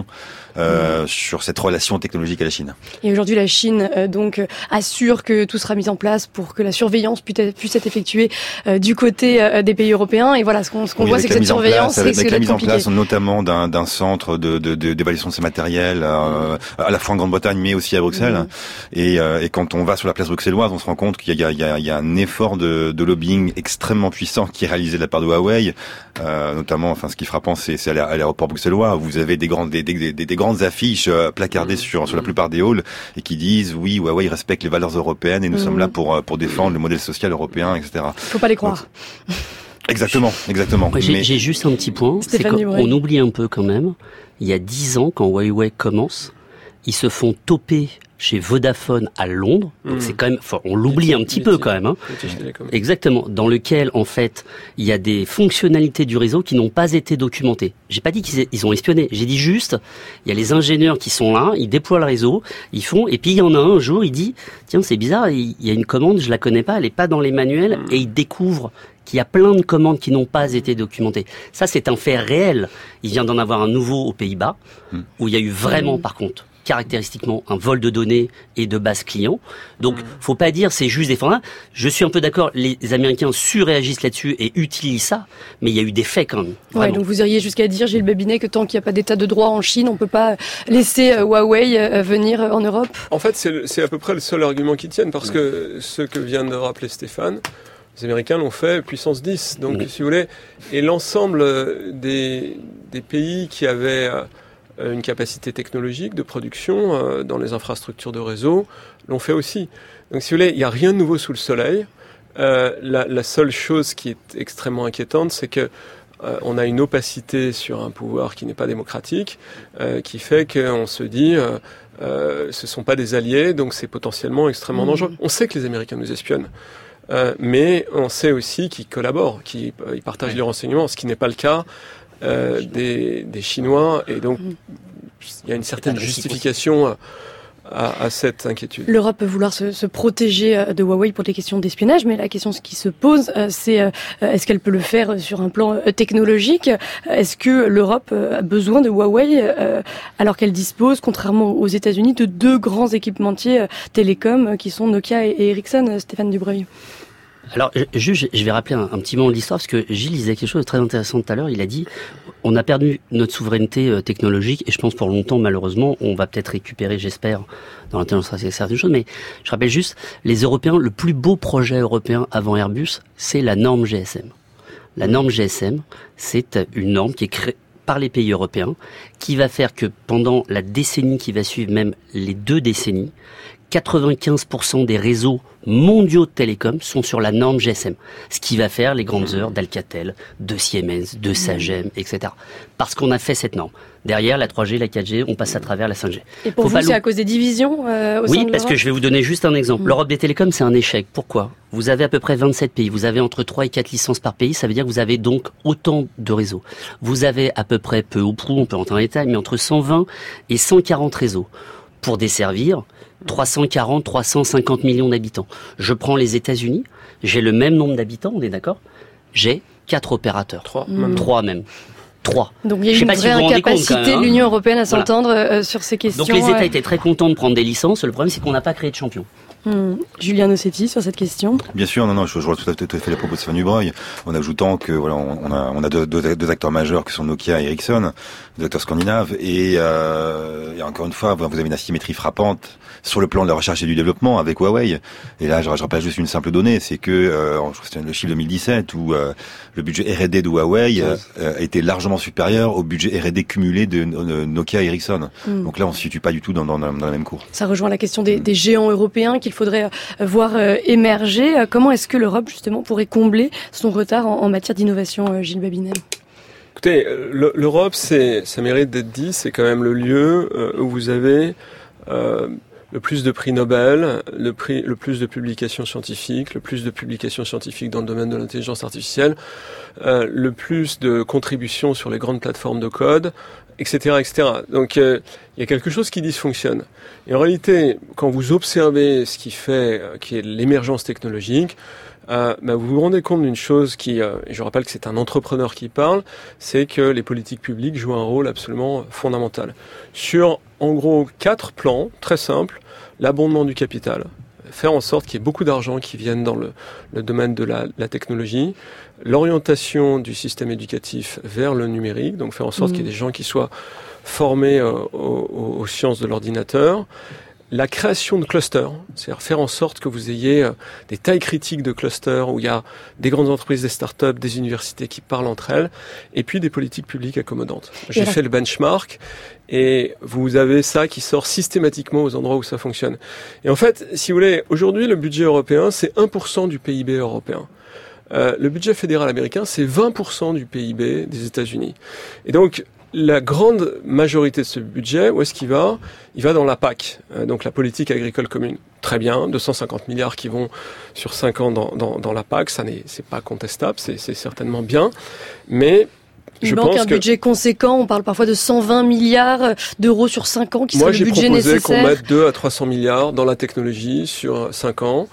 sur cette relation technologique à la Chine. Et aujourd'hui, la Chine assure que tout sera mis en place pour que la surveillance puisse être effectuée du côté des pays européens. Et voilà, ce qu'on voit, c'est que cette surveillance, avec la mise en place notamment d'un centre d'évaluation de ces matériels à la fois en Grande-Bretagne, mais aussi à Bruxelles. Et quand on va sur la place bruxelloise, on se rend compte qu'il y a un effort de lobbying extrêmement puissant qui est réalisé de la part de Huawei, notamment, ce qui est frappant, c'est à l'aéroport bruxellois où vous avez des grandes affiches placardées sur la plupart des halls et qui disent oui, Huawei respecte les valeurs européennes et nous sommes là pour défendre le modèle social européen, etc. Faut pas les croire. Exactement. Ouais, j'ai juste un petit point, c'est qu'on oublie un peu quand même. Il y a 10 ans, quand Huawei commence, ils se font toper chez Vodafone à Londres, donc c'est quand même, on l'oublie un petit peu quand même, hein. Exactement, dans lequel en fait il y a des fonctionnalités du réseau qui n'ont pas été documentées. J'ai pas dit qu'ils ont espionné, j'ai dit juste, il y a les ingénieurs qui sont là, ils déploient le réseau, ils font, et puis il y en a un jour, il dit, tiens c'est bizarre, il y a une commande, je la connais pas, elle est pas dans les manuels, et il découvre qu'il y a plein de commandes qui n'ont pas été documentées. Ça c'est un fait réel. Il vient d'en avoir un nouveau aux Pays-Bas, où il y a eu vraiment par contre caractéristiquement un vol de données et de base client. Donc, faut pas dire c'est juste des fins. Je suis un peu d'accord, les Américains surréagissent là-dessus et utilisent ça, mais il y a eu des faits quand même. Ouais, donc vous iriez jusqu'à dire, Gilles Babinet, que tant qu'il n'y a pas d'état de droit en Chine, on peut pas laisser Huawei venir en Europe. En fait, c'est à peu près le seul argument qui tienne, parce que ce que vient de rappeler Stéphane, les Américains l'ont fait puissance 10. Donc, si vous voulez, et l'ensemble des pays qui avaient une capacité technologique de production dans les infrastructures de réseau l'ont fait aussi. Donc si vous voulez, il n'y a rien de nouveau sous le soleil. La seule chose qui est extrêmement inquiétante, c'est que on a une opacité sur un pouvoir qui n'est pas démocratique, qui fait qu'on se dit ce sont pas des alliés, donc c'est potentiellement extrêmement dangereux. On sait que les Américains nous espionnent, mais on sait aussi qu'ils collaborent, qu'ils partagent les renseignements, ce qui n'est pas le cas des Chinois, et donc il y a une certaine justification à cette inquiétude. L'Europe peut vouloir se protéger de Huawei pour des questions d'espionnage, mais la question qui se pose, c'est est-ce qu'elle peut le faire sur un plan technologique ? Est-ce que l'Europe a besoin de Huawei alors qu'elle dispose, contrairement aux États-Unis, de deux grands équipementiers télécoms qui sont Nokia et Ericsson, Stéphane Dubreuil ? Alors, je vais rappeler un petit moment de l'histoire, parce que Gilles disait quelque chose de très intéressant tout à l'heure. Il a dit, on a perdu notre souveraineté technologique, et je pense pour longtemps, malheureusement, on va peut-être récupérer, j'espère, dans l'intelligence artificielle certaines choses, mais je rappelle juste, les Européens, le plus beau projet européen avant Airbus, c'est la norme GSM. La norme GSM, c'est une norme qui est créée par les pays européens, qui va faire que pendant la décennie qui va suivre, même les 2 décennies, 95% des réseaux mondiaux de télécom sont sur la norme GSM. Ce qui va faire les grandes heures d'Alcatel, de Siemens, de Sagem, etc. Parce qu'on a fait cette norme. Derrière, la 3G, la 4G, on passe à travers la 5G. Et pour vous, c'est à cause des divisions au sein de Oui, parce que je vais vous donner juste un exemple. L'Europe des télécoms, c'est un échec. Pourquoi ? Vous avez à peu près 27 pays. Vous avez entre 3 et 4 licences par pays. Ça veut dire que vous avez donc autant de réseaux. Vous avez à peu près, peu ou prou, on peut rentrer en détail, mais entre 120 et 140 réseaux pour desservir 340, 350 millions d'habitants. Je prends les États-Unis, j'ai le même nombre d'habitants, on est d'accord ? J'ai 4 opérateurs. 3 même. 3. Donc il y a une vraie incapacité de l'Union européenne à s'entendre sur ces questions. Donc les États étaient très contents de prendre des licences. Le problème, c'est qu'on n'a pas créé de champion. Julien Nossetti sur cette question. Bien sûr, non, je vois tout à fait les propos de Stéphane Dubreuil, en ajoutant que voilà, on a deux acteurs majeurs qui sont Nokia et Ericsson, deux acteurs scandinaves, et encore une fois, vous avez une asymétrie frappante sur le plan de la recherche et du développement avec Huawei. Et là, je rappelle juste une simple donnée, c'est que je crois que c'était le chiffre 2017 où le budget R&D de Huawei était largement supérieur au budget R&D cumulé de Nokia et Ericsson. Donc là, on se situe pas du tout dans la même cour. Ça rejoint la question des géants européens qu'il faudrait voir émerger. Comment est-ce que l'Europe, justement, pourrait combler son retard en matière d'innovation, Gilles Babinet ? Écoutez, l'Europe, ça mérite d'être dit, c'est quand même le lieu où vous avez le plus de prix Nobel, le plus de publications scientifiques, le plus de publications scientifiques dans le domaine de l'intelligence artificielle, le plus de contributions sur les grandes plateformes de code, etc., etc. Donc, il y a quelque chose qui dysfonctionne. Et en réalité, quand vous observez ce qui est l'émergence technologique, vous vous rendez compte d'une chose et je rappelle que c'est un entrepreneur qui parle, c'est que les politiques publiques jouent un rôle absolument fondamental. Sur, en gros, 4 plans, très simples: l'abondement du capital, faire en sorte qu'il y ait beaucoup d'argent qui vienne dans le domaine de la technologie, l'orientation du système éducatif vers le numérique, donc faire en sorte qu'il y ait des gens qui soient formés aux sciences de l'ordinateur, la création de clusters, c'est-à-dire faire en sorte que vous ayez des tailles critiques de clusters où il y a des grandes entreprises, des startups, des universités qui parlent entre elles, et puis des politiques publiques accommodantes. J'ai fait le benchmark, et vous avez ça qui sort systématiquement aux endroits où ça fonctionne. Et en fait, si vous voulez, aujourd'hui, le budget européen, c'est 1% du PIB européen. Le budget fédéral américain, c'est 20% du PIB des États-Unis. Et donc, la grande majorité de ce budget, où est-ce qu'il va ? Il va dans la PAC, donc la politique agricole commune. Très bien, 250 milliards qui vont sur 5 ans dans la PAC, c'est pas contestable, c'est certainement bien, mais il manque un budget conséquent, on parle parfois de 120 milliards d'euros sur 5 ans qui serait le budget nécessaire. Moi, j'ai proposé qu'on mette 2 à 300 milliards dans la technologie sur 5 ans,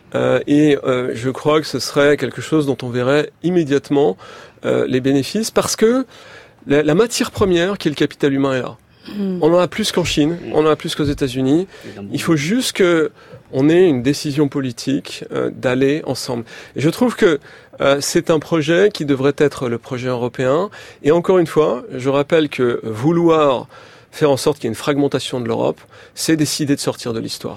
et je crois que ce serait quelque chose dont on verrait immédiatement les bénéfices, parce que la matière première, qui est le capital humain, est là. On en a plus qu'en Chine, on en a plus qu'aux États-Unis. Il faut juste que on ait une décision politique d'aller ensemble. Et je trouve que c'est un projet qui devrait être le projet européen. Et encore une fois, je rappelle que vouloir faire en sorte qu'il y ait une fragmentation de l'Europe, c'est décider de sortir de l'histoire.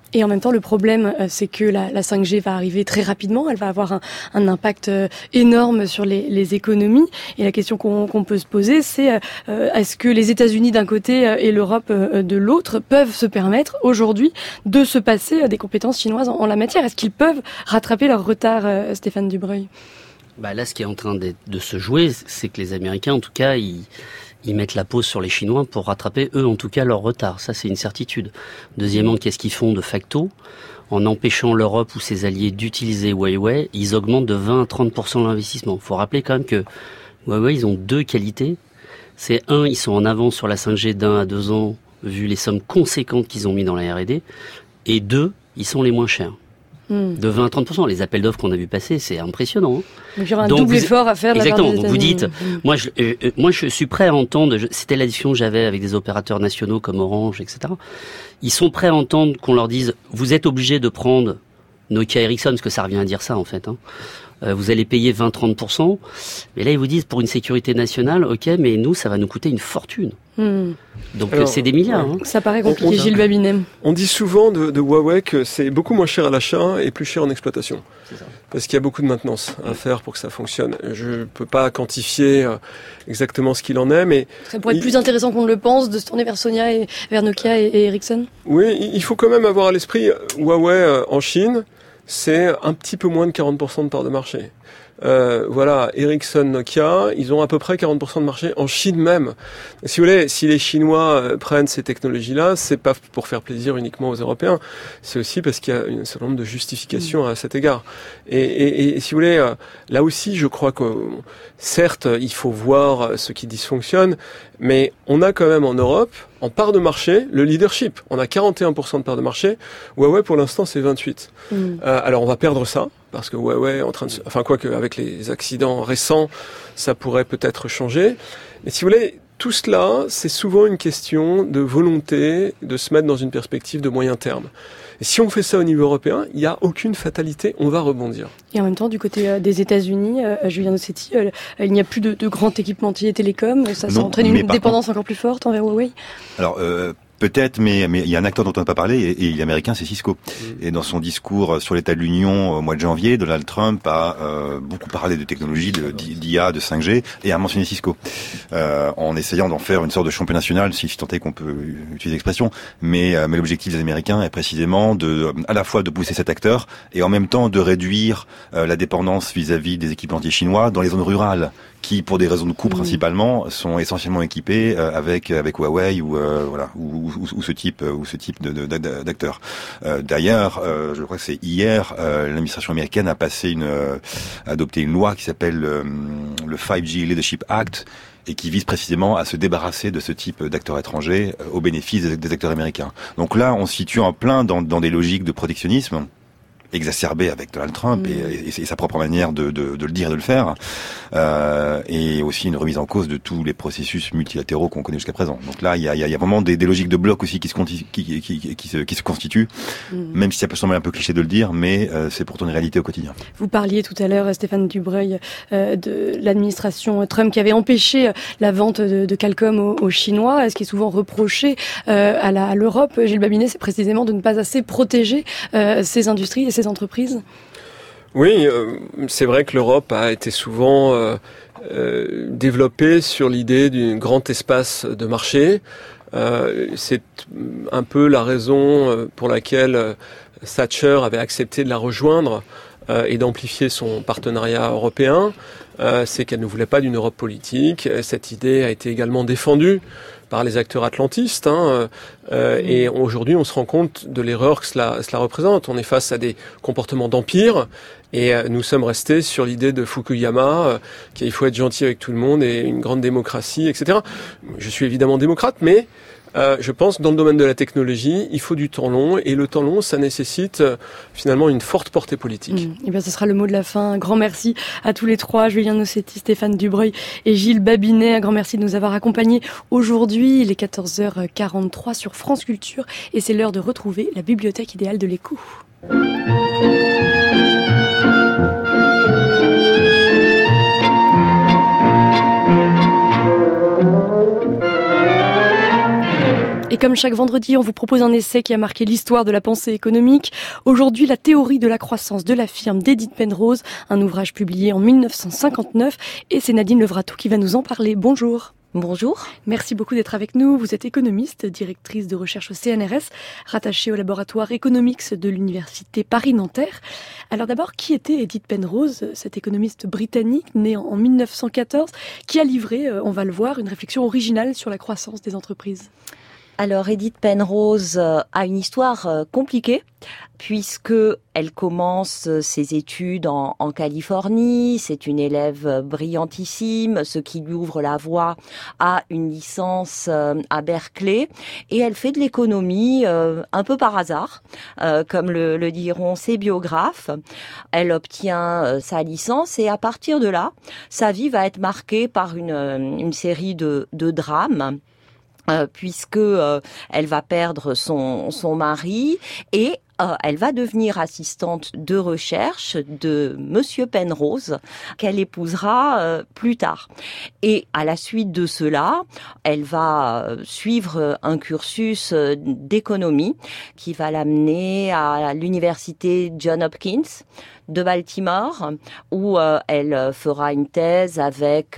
Et en même temps, le problème, c'est que la 5G va arriver très rapidement. Elle va avoir un impact énorme sur les économies. Et la question qu'on peut se poser, c'est est-ce que les États-Unis d'un côté et l'Europe de l'autre peuvent se permettre aujourd'hui de se passer des compétences chinoises en la matière? Est-ce qu'ils peuvent rattraper leur retard, Stéphane Dubreuil? Là, ce qui est en train de se jouer, c'est que les Américains, en tout cas, ils mettent la pause sur les Chinois pour rattraper, eux, en tout cas, leur retard. Ça, c'est une certitude. Deuxièmement, qu'est-ce qu'ils font de facto? En empêchant l'Europe ou ses alliés d'utiliser Huawei, ils augmentent de 20 à 30% l'investissement. Il faut rappeler quand même que Huawei, ils ont deux qualités. C'est un, ils sont en avance sur la 5G d'1 à 2 ans, vu les sommes conséquentes qu'ils ont mis dans la R&D. Et deux, ils sont les moins chers. De 20 à 30%. Les appels d'offres qu'on a vu passer, c'est impressionnant. Donc il y aura un double effort à faire. Exactement. Donc vous dites, moi je suis prêt à entendre, c'était la discussion que j'avais avec des opérateurs nationaux comme Orange, etc. Ils sont prêts à entendre qu'on leur dise, vous êtes obligés de prendre Nokia Ericsson, parce que ça revient à dire ça en fait. Vous allez payer 20-30%. Mais là, ils vous disent, pour une sécurité nationale, ok, mais nous, ça va nous coûter une fortune. Donc alors, c'est des milliards. Ça paraît compliqué, Gilles Babinet. On dit souvent de Huawei que c'est beaucoup moins cher à l'achat et plus cher en exploitation. C'est ça. Parce qu'il y a beaucoup de maintenance à faire pour que ça fonctionne. Je ne peux pas quantifier exactement ce qu'il en est, mais... Ça pourrait être plus intéressant qu'on ne le pense, de se tourner vers Sonia et vers Nokia et Ericsson. Oui, il faut quand même avoir à l'esprit Huawei en Chine, c'est un petit peu moins de 40% de part de marché. Voilà, Ericsson, Nokia, ils ont à peu près 40% de marché en Chine même. Si vous voulez, si les Chinois prennent ces technologies-là, c'est pas pour faire plaisir uniquement aux Européens, c'est aussi parce qu'il y a un certain nombre de justifications à cet égard. Et si vous voulez, là aussi, je crois que certes, il faut voir ce qui dysfonctionne, mais on a quand même en Europe, en part de marché, le leadership. On a 41% de part de marché. Huawei, pour l'instant, c'est 28%. Alors, on va perdre ça, parce que Huawei, quoique avec les accidents récents, ça pourrait peut-être changer. Mais si vous voulez, tout cela, c'est souvent une question de volonté de se mettre dans une perspective de moyen terme. Et si on fait ça au niveau européen, il n'y a aucune fatalité, on va rebondir. Et en même temps, du côté des États-Unis, Julien Nossetti, il n'y a plus de grand équipementier télécom, ça entraîne une dépendance encore plus forte envers Huawei. Alors, peut-être, mais il y a un acteur dont on n'a pas parlé, et il est américain, c'est Cisco. Et dans son discours sur l'état de l'Union au mois de janvier, Donald Trump a beaucoup parlé de technologie, d'IA, de 5G, et a mentionné Cisco, en essayant d'en faire une sorte de champion national, si tant est qu'on peut utiliser l'expression. Mais l'objectif des Américains est précisément à la fois de pousser cet acteur, et en même temps de réduire la dépendance vis-à-vis des équipementiers chinois dans les zones rurales, qui, pour des raisons de coût principalement, sont essentiellement équipés avec Huawei ou ce type d'acteurs. D'ailleurs, je crois que c'est hier, l'administration américaine a adopté une loi qui s'appelle le 5G Leadership Act, et qui vise précisément à se débarrasser de ce type d'acteurs étrangers au bénéfice des acteurs américains. Donc là, on se situe en plein dans des logiques de protectionnisme exacerbé avec Donald Trump et sa propre manière de le dire et de le faire, et aussi une remise en cause de tous les processus multilatéraux qu'on connaît jusqu'à présent. Donc là, il y a vraiment des logiques de bloc aussi qui se constituent, même si ça peut sembler un peu cliché de le dire, mais c'est pourtant une réalité au quotidien. Vous parliez tout à l'heure, Stéphane Dubreuil, de l'administration Trump qui avait empêché la vente de Qualcomm aux Chinois. Ce qui est souvent reproché à l'Europe, Gilles Babinet, c'est précisément de ne pas assez protéger ces industries et ces entreprises. Oui, c'est vrai que l'Europe a été souvent développée sur l'idée d'un grand espace de marché. C'est un peu la raison pour laquelle Thatcher avait accepté de la rejoindre et d'amplifier son partenariat européen. C'est qu'elle ne voulait pas d'une Europe politique. Cette idée a été également défendue par les acteurs atlantistes, et aujourd'hui on se rend compte de l'erreur que cela représente. On est face à des comportements d'empire, et nous sommes restés sur l'idée de Fukuyama, qu'il faut être gentil avec tout le monde et une grande démocratie, etc. Je suis évidemment démocrate, mais je pense que dans le domaine de la technologie, il faut du temps long, et le temps long, ça nécessite finalement une forte portée politique. Et bien, ce sera le mot de la fin. Un grand merci à tous les trois, Julien Nossetti, Stéphane Dubreuil et Gilles Babinet. Un grand merci de nous avoir accompagnés aujourd'hui. Il est 14h43 sur France Culture, et c'est l'heure de retrouver la bibliothèque idéale de l'écho. Et comme chaque vendredi, on vous propose un essai qui a marqué l'histoire de la pensée économique. Aujourd'hui, la théorie de la croissance de la firme d'Edith Penrose, un ouvrage publié en 1959. Et c'est Nadine Levrato qui va nous en parler. Bonjour. Bonjour. Merci beaucoup d'être avec nous. Vous êtes économiste, directrice de recherche au CNRS, rattachée au laboratoire Economics de l'université Paris-Nanterre. Alors d'abord, qui était Edith Penrose, cette économiste britannique née en 1914, qui a livré, on va le voir, une réflexion originale sur la croissance des entreprises? Alors Edith Penrose a une histoire compliquée puisque elle commence ses études en Californie. C'est une élève brillantissime, ce qui lui ouvre la voie à une licence à Berkeley. Et elle fait de l'économie un peu par hasard, comme le diront ses biographes. Elle obtient sa licence et à partir de là, sa vie va être marquée par une série de drames. Puisque elle va perdre son mari et elle va devenir assistante de recherche de Monsieur Penrose, qu'elle épousera plus tard. Et à la suite de cela, elle va suivre un cursus d'économie qui va l'amener à l'université Johns Hopkins de Baltimore, où elle fera une thèse avec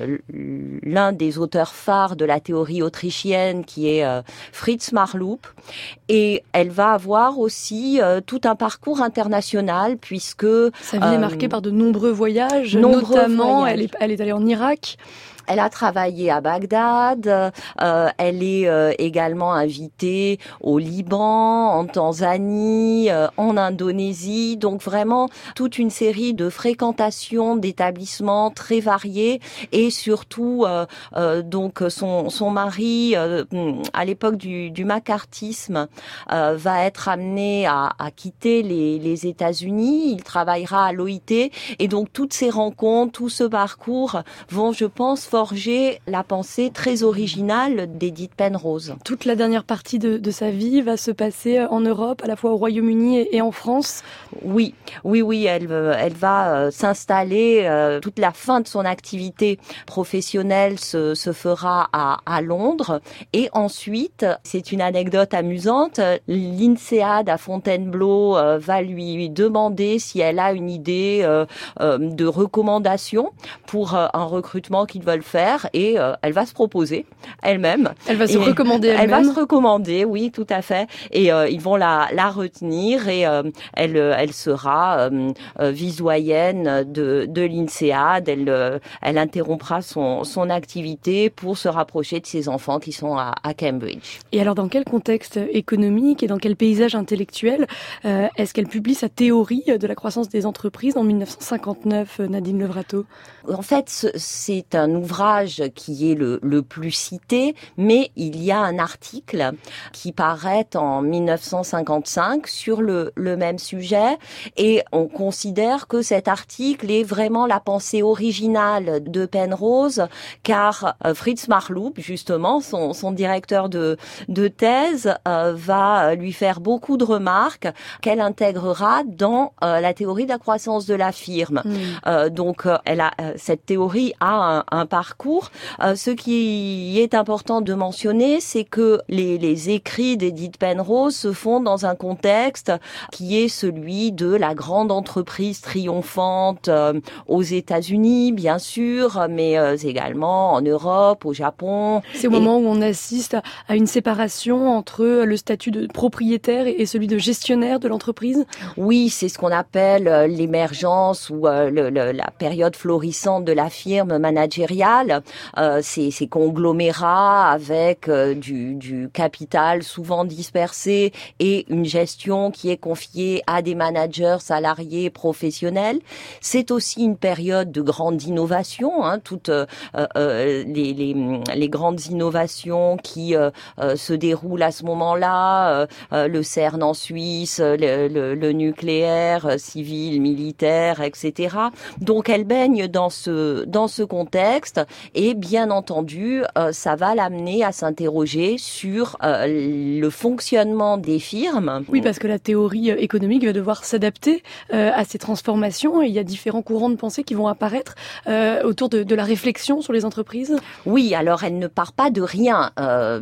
l'un des auteurs phares de la théorie autrichienne, qui est Fritz Marloop. Et elle va avoir aussi tout un parcours international, puisque sa vie est marquée par de nombreux voyages, notamment elle est allée en Irak. Elle a travaillé à Bagdad, elle est également invitée au Liban, en Tanzanie, en Indonésie, donc vraiment toute une série de fréquentations d'établissements très variés et surtout donc son mari à l'époque du macartisme va être amené à quitter les États-Unis, il travaillera à l'OIT et donc toutes ces rencontres, tout ce parcours vont, je pense, forger la pensée très originale d'Edith Penrose. Toute la dernière partie de sa vie va se passer en Europe, à la fois au Royaume-Uni et en France. Oui, elle va s'installer, toute la fin de son activité professionnelle se fera à Londres. Et ensuite, c'est une anecdote amusante, l'INSEAD à Fontainebleau va lui demander si elle a une idée de recommandation pour un recrutement qu'ils veulent faire et elle va se proposer elle-même. Elle va se recommander elle-même. Elle va se recommander, oui, tout à fait. Et ils vont la retenir et elle sera vice-doyenne de l'INSEAD. Elle interrompra son activité pour se rapprocher de ses enfants qui sont à Cambridge. Et alors, dans quel contexte économique et dans quel paysage intellectuel est-ce qu'elle publie sa théorie de la croissance des entreprises en 1959, Nadine Levrato? En fait, c'est un ouvrage qui est le plus cité, mais il y a un article qui paraît en 1955 sur le même sujet et on considère que cet article est vraiment la pensée originale de Penrose car Fritz Marloop, justement, son directeur de thèse, va lui faire beaucoup de remarques qu'elle intégrera dans la théorie de la croissance de la firme. Donc, cette théorie a un parcours. Ce qui est important de mentionner, c'est que les écrits d'Edith Penrose se font dans un contexte qui est celui de la grande entreprise triomphante aux États-Unis, bien sûr, mais également en Europe, au Japon. C'est au moment où on assiste à une séparation entre le statut de propriétaire et celui de gestionnaire de l'entreprise? Oui, c'est ce qu'on appelle l'émergence ou la période florissante de la firme managériale. Ces conglomérats avec du capital souvent dispersé et une gestion qui est confiée à des managers salariés professionnels. C'est aussi une période de grande innovation, toutes les grandes innovations qui se déroulent à ce moment-là, le CERN en Suisse, le nucléaire, civil, militaire, etc. Donc elle baigne dans ce contexte contexte. Et bien entendu, ça va l'amener à s'interroger sur le fonctionnement des firmes. Oui, parce que la théorie économique va devoir s'adapter à ces transformations. Et il y a différents courants de pensée qui vont apparaître autour de la réflexion sur les entreprises. Oui, alors elle ne part pas de rien.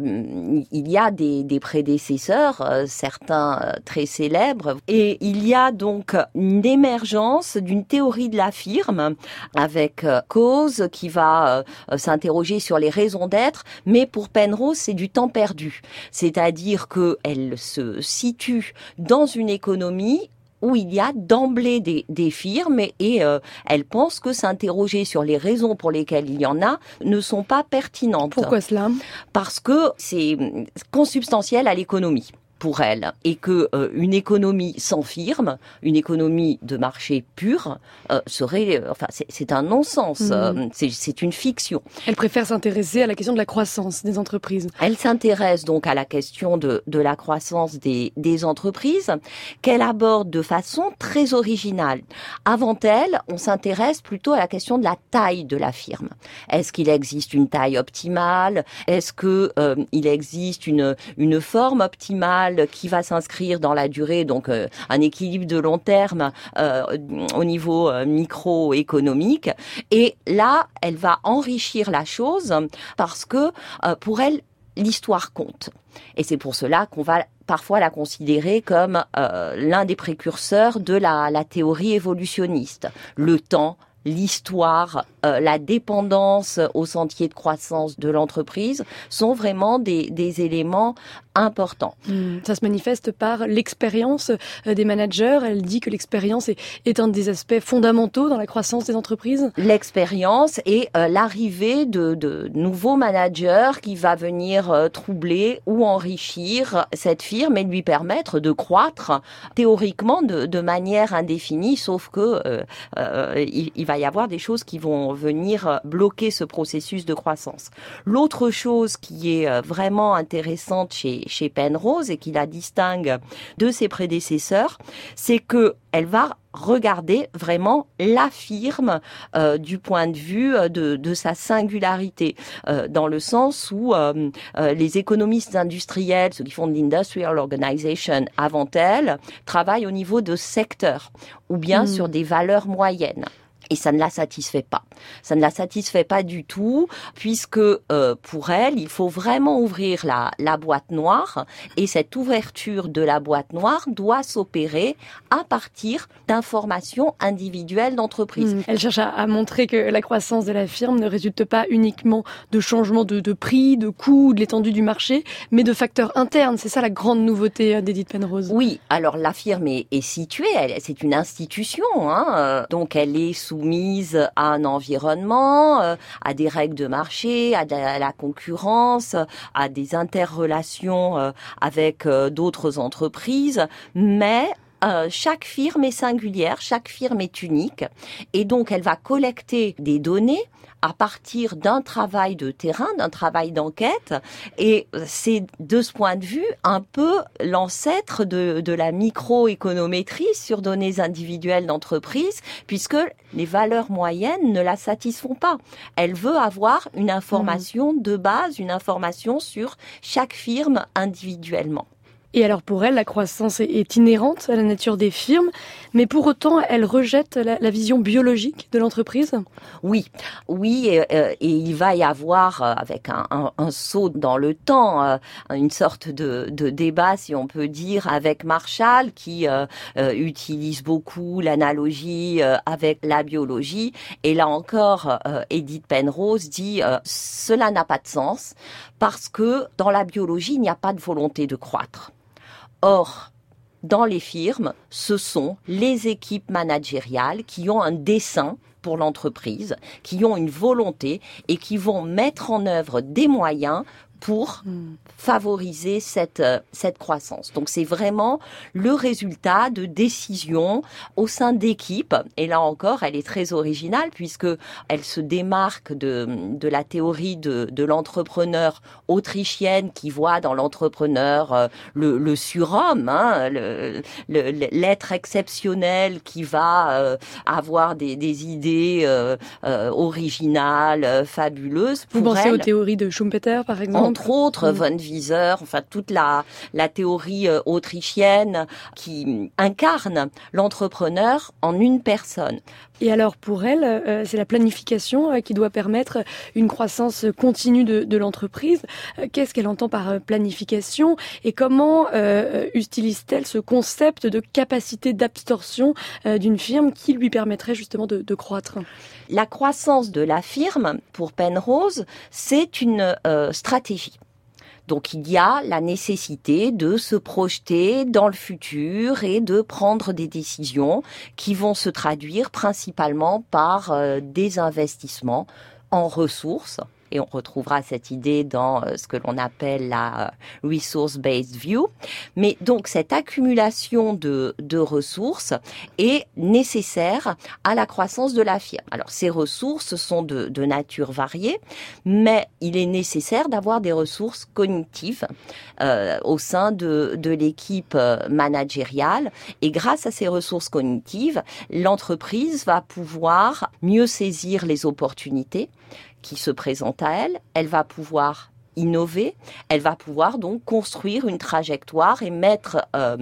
Il y a des prédécesseurs, certains très célèbres, et il y a donc une émergence d'une théorie de la firme avec Coase qui va s'interroger sur les raisons d'être, mais pour Penrose, c'est du temps perdu. C'est-à-dire qu'elle se situe dans une économie où il y a d'emblée des firmes et elle pense que s'interroger sur les raisons pour lesquelles il y en a ne sont pas pertinentes. Pourquoi cela ? Parce que c'est consubstantiel à l'économie pour elle, et que une économie sans firme, une économie de marché pure, serait, c'est un non-sens, c'est une fiction. Elle préfère s'intéresser à la question de la croissance des entreprises. Elle s'intéresse donc à la question de la croissance des entreprises, qu'elle aborde de façon très originale. Avant elle, on s'intéresse plutôt à la question de la taille de la firme. Est-ce qu'il existe une taille optimale ? Est-ce que il existe une forme optimale qui va s'inscrire dans la durée, donc un équilibre de long terme au niveau microéconomique. Et là, elle va enrichir la chose parce que pour elle, l'histoire compte. Et c'est pour cela qu'on va parfois la considérer comme l'un des précurseurs de la théorie évolutionniste. Le temps, l'histoire, la dépendance au sentier de croissance de l'entreprise sont vraiment des éléments importants. Ça se manifeste par l'expérience des managers. Elle dit que l'expérience est un des aspects fondamentaux dans la croissance des entreprises. L'expérience et l'arrivée de nouveaux managers qui va venir troubler ou enrichir cette firme et lui permettre de croître théoriquement de manière indéfinie, sauf que il va y avoir des choses qui vont venir bloquer ce processus de croissance. L'autre chose qui est vraiment intéressante chez Penrose et qui la distingue de ses prédécesseurs, c'est que elle va regarder vraiment la firme du point de vue de sa singularité, dans le sens où les économistes industriels, ceux qui font de l'industrial organization avant elle, travaillent au niveau de secteurs ou bien sur des valeurs moyennes. Et ça ne la satisfait pas. Ça ne la satisfait pas du tout, puisque pour elle, il faut vraiment ouvrir la boîte noire, et cette ouverture de la boîte noire doit s'opérer à partir d'informations individuelles d'entreprise. Elle cherche à montrer que la croissance de la firme ne résulte pas uniquement de changements de prix, de coûts, de l'étendue du marché, mais de facteurs internes. C'est ça la grande nouveauté d'Edith Penrose. Oui, alors la firme est située, c'est une institution, donc elle est soumise à un environnement, à des règles de marché, à la concurrence, à des interrelations avec d'autres entreprises, mais chaque firme est singulière, chaque firme est unique, et donc elle va collecter des données à partir d'un travail de terrain, d'un travail d'enquête, et c'est de ce point de vue un peu l'ancêtre de la microéconométrie sur données individuelles d'entreprise, puisque les valeurs moyennes ne la satisfont pas. Elle veut avoir une information de base, une information sur chaque firme individuellement. Et alors pour elle, la croissance est inhérente à la nature des firmes, mais pour autant, elle rejette la vision biologique de l'entreprise ? Oui, et il va y avoir, avec un saut dans le temps, une sorte de débat, si on peut dire, avec Marshall, qui utilise beaucoup l'analogie avec la biologie. Et là encore, Edith Penrose dit cela n'a pas de sens, parce que dans la biologie, il n'y a pas de volonté de croître. Or, dans les firmes, ce sont les équipes managériales qui ont un dessein pour l'entreprise, qui ont une volonté et qui vont mettre en œuvre des moyens pour favoriser cette croissance. Donc c'est vraiment le résultat de décisions au sein d'équipes. Et là encore, elle est très originale puisque elle se démarque de la théorie de l'entrepreneur autrichienne qui voit dans l'entrepreneur le surhomme, l'être exceptionnel qui va avoir des idées originales, fabuleuses. Vous pensez aux théories de Schumpeter, par exemple? Entre autres, von Wieser, enfin toute la théorie autrichienne qui incarne l'entrepreneur en une personne. Et alors pour elle, c'est la planification qui doit permettre une croissance continue de l'entreprise. Qu'est-ce qu'elle entend par planification et comment utilise-t-elle ce concept de capacité d'absorption d'une firme qui lui permettrait justement de croître? La croissance de la firme, pour Penrose, c'est une stratégie. Donc il y a la nécessité de se projeter dans le futur et de prendre des décisions qui vont se traduire principalement par des investissements en ressources. Et on retrouvera cette idée dans ce que l'on appelle la resource-based view. Mais donc cette accumulation de ressources est nécessaire à la croissance de la firme. Alors ces ressources sont de nature variée, mais il est nécessaire d'avoir des ressources cognitives au sein de l'équipe managériale. Et grâce à ces ressources cognitives, l'entreprise va pouvoir mieux saisir les opportunités qui se présente à elle, elle va pouvoir innover, elle va pouvoir donc construire une trajectoire et mettre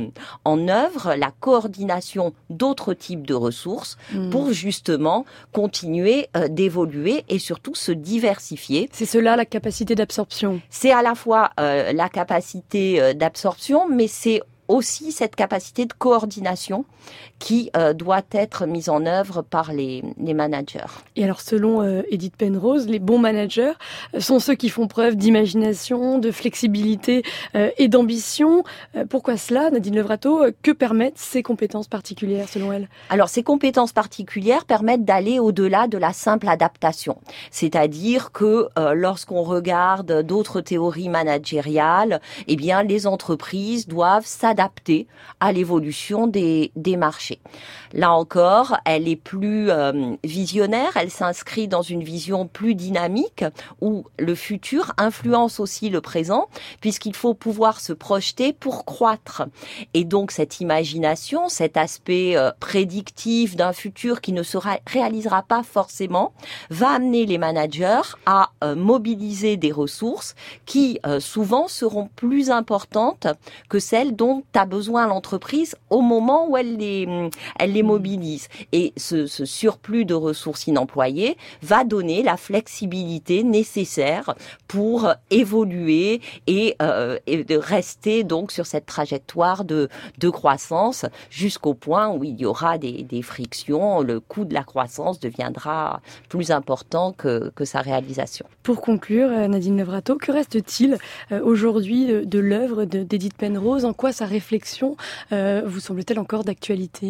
en œuvre la coordination d'autres types de ressources pour justement continuer d'évoluer et surtout se diversifier. C'est cela la capacité d'absorption. C'est à la fois la capacité d'absorption, mais c'est aussi cette capacité de coordination qui doit être mise en œuvre par les managers. Et alors, selon Edith Penrose, les bons managers sont ceux qui font preuve d'imagination, de flexibilité et d'ambition. Pourquoi cela, Nadine Levrato? Que permettent ces compétences particulières, selon elle? Alors, ces compétences particulières permettent d'aller au-delà de la simple adaptation. C'est-à-dire que lorsqu'on regarde d'autres théories managériales, eh bien, les entreprises doivent s'adapter à l'évolution des marchés. Là encore, elle est plus visionnaire, elle s'inscrit dans une vision plus dynamique où le futur influence aussi le présent puisqu'il faut pouvoir se projeter pour croître. Et donc cette imagination, cet aspect prédictif d'un futur qui ne se réalisera pas forcément, va amener les managers à mobiliser des ressources qui souvent seront plus importantes que celles dont a besoin l'entreprise au moment où elle les mobilise. Et ce surplus de ressources inemployées va donner la flexibilité nécessaire pour évoluer et de rester donc sur cette trajectoire de croissance jusqu'au point où il y aura des frictions, le coût de la croissance deviendra plus important que sa réalisation. Pour conclure, Nadine Levrato, que reste-t-il aujourd'hui de l'œuvre d'Edith Penrose? En quoi sa réflexion vous semble-t-elle encore d'actualité?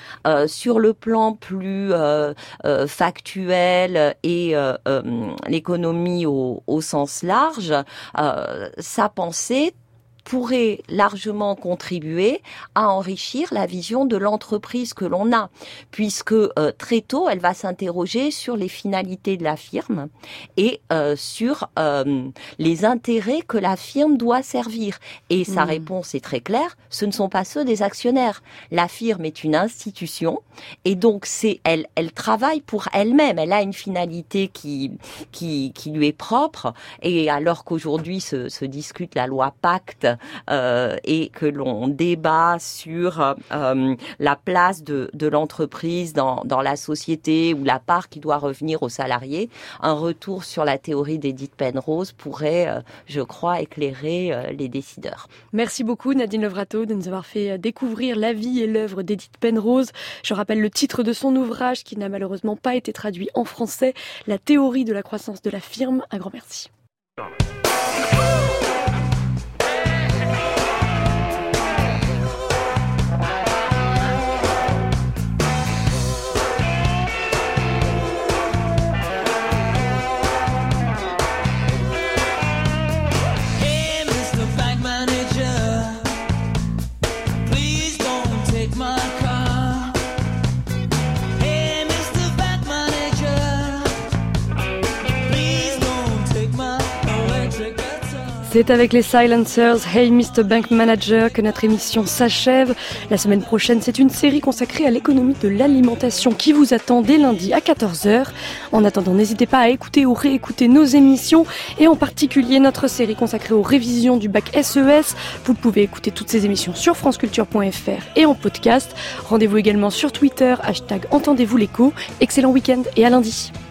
Sur le plan plus factuel et l'économie au sens large, sa pensée pourrait largement contribuer à enrichir la vision de l'entreprise que l'on a, puisque très tôt, elle va s'interroger sur les finalités de la firme et sur les intérêts que la firme doit servir. Et sa réponse est très claire, ce ne sont pas ceux des actionnaires. La firme est une institution et donc elle travaille pour elle-même. Elle a une finalité qui lui est propre. Et alors qu'aujourd'hui se discute la loi Pacte et que l'on débat sur la place de l'entreprise dans la société ou la part qui doit revenir aux salariés, un retour sur la théorie d'Edith Penrose pourrait, je crois, éclairer les décideurs. Merci beaucoup Nadine Levrato de nous avoir fait découvrir la vie et l'œuvre d'Edith Penrose. Je rappelle le titre de son ouvrage qui n'a malheureusement pas été traduit en français, La théorie de la croissance de la firme. Un grand merci. C'est avec les Silencers, Hey Mr. Bank Manager, que notre émission s'achève. La semaine prochaine, c'est une série consacrée à l'économie de l'alimentation qui vous attend dès lundi à 14h. En attendant, n'hésitez pas à écouter ou réécouter nos émissions et en particulier notre série consacrée aux révisions du bac SES. Vous pouvez écouter toutes ces émissions sur franceculture.fr et en podcast. Rendez-vous également sur Twitter, #entendez-vous l'écho. Excellent week-end et à lundi.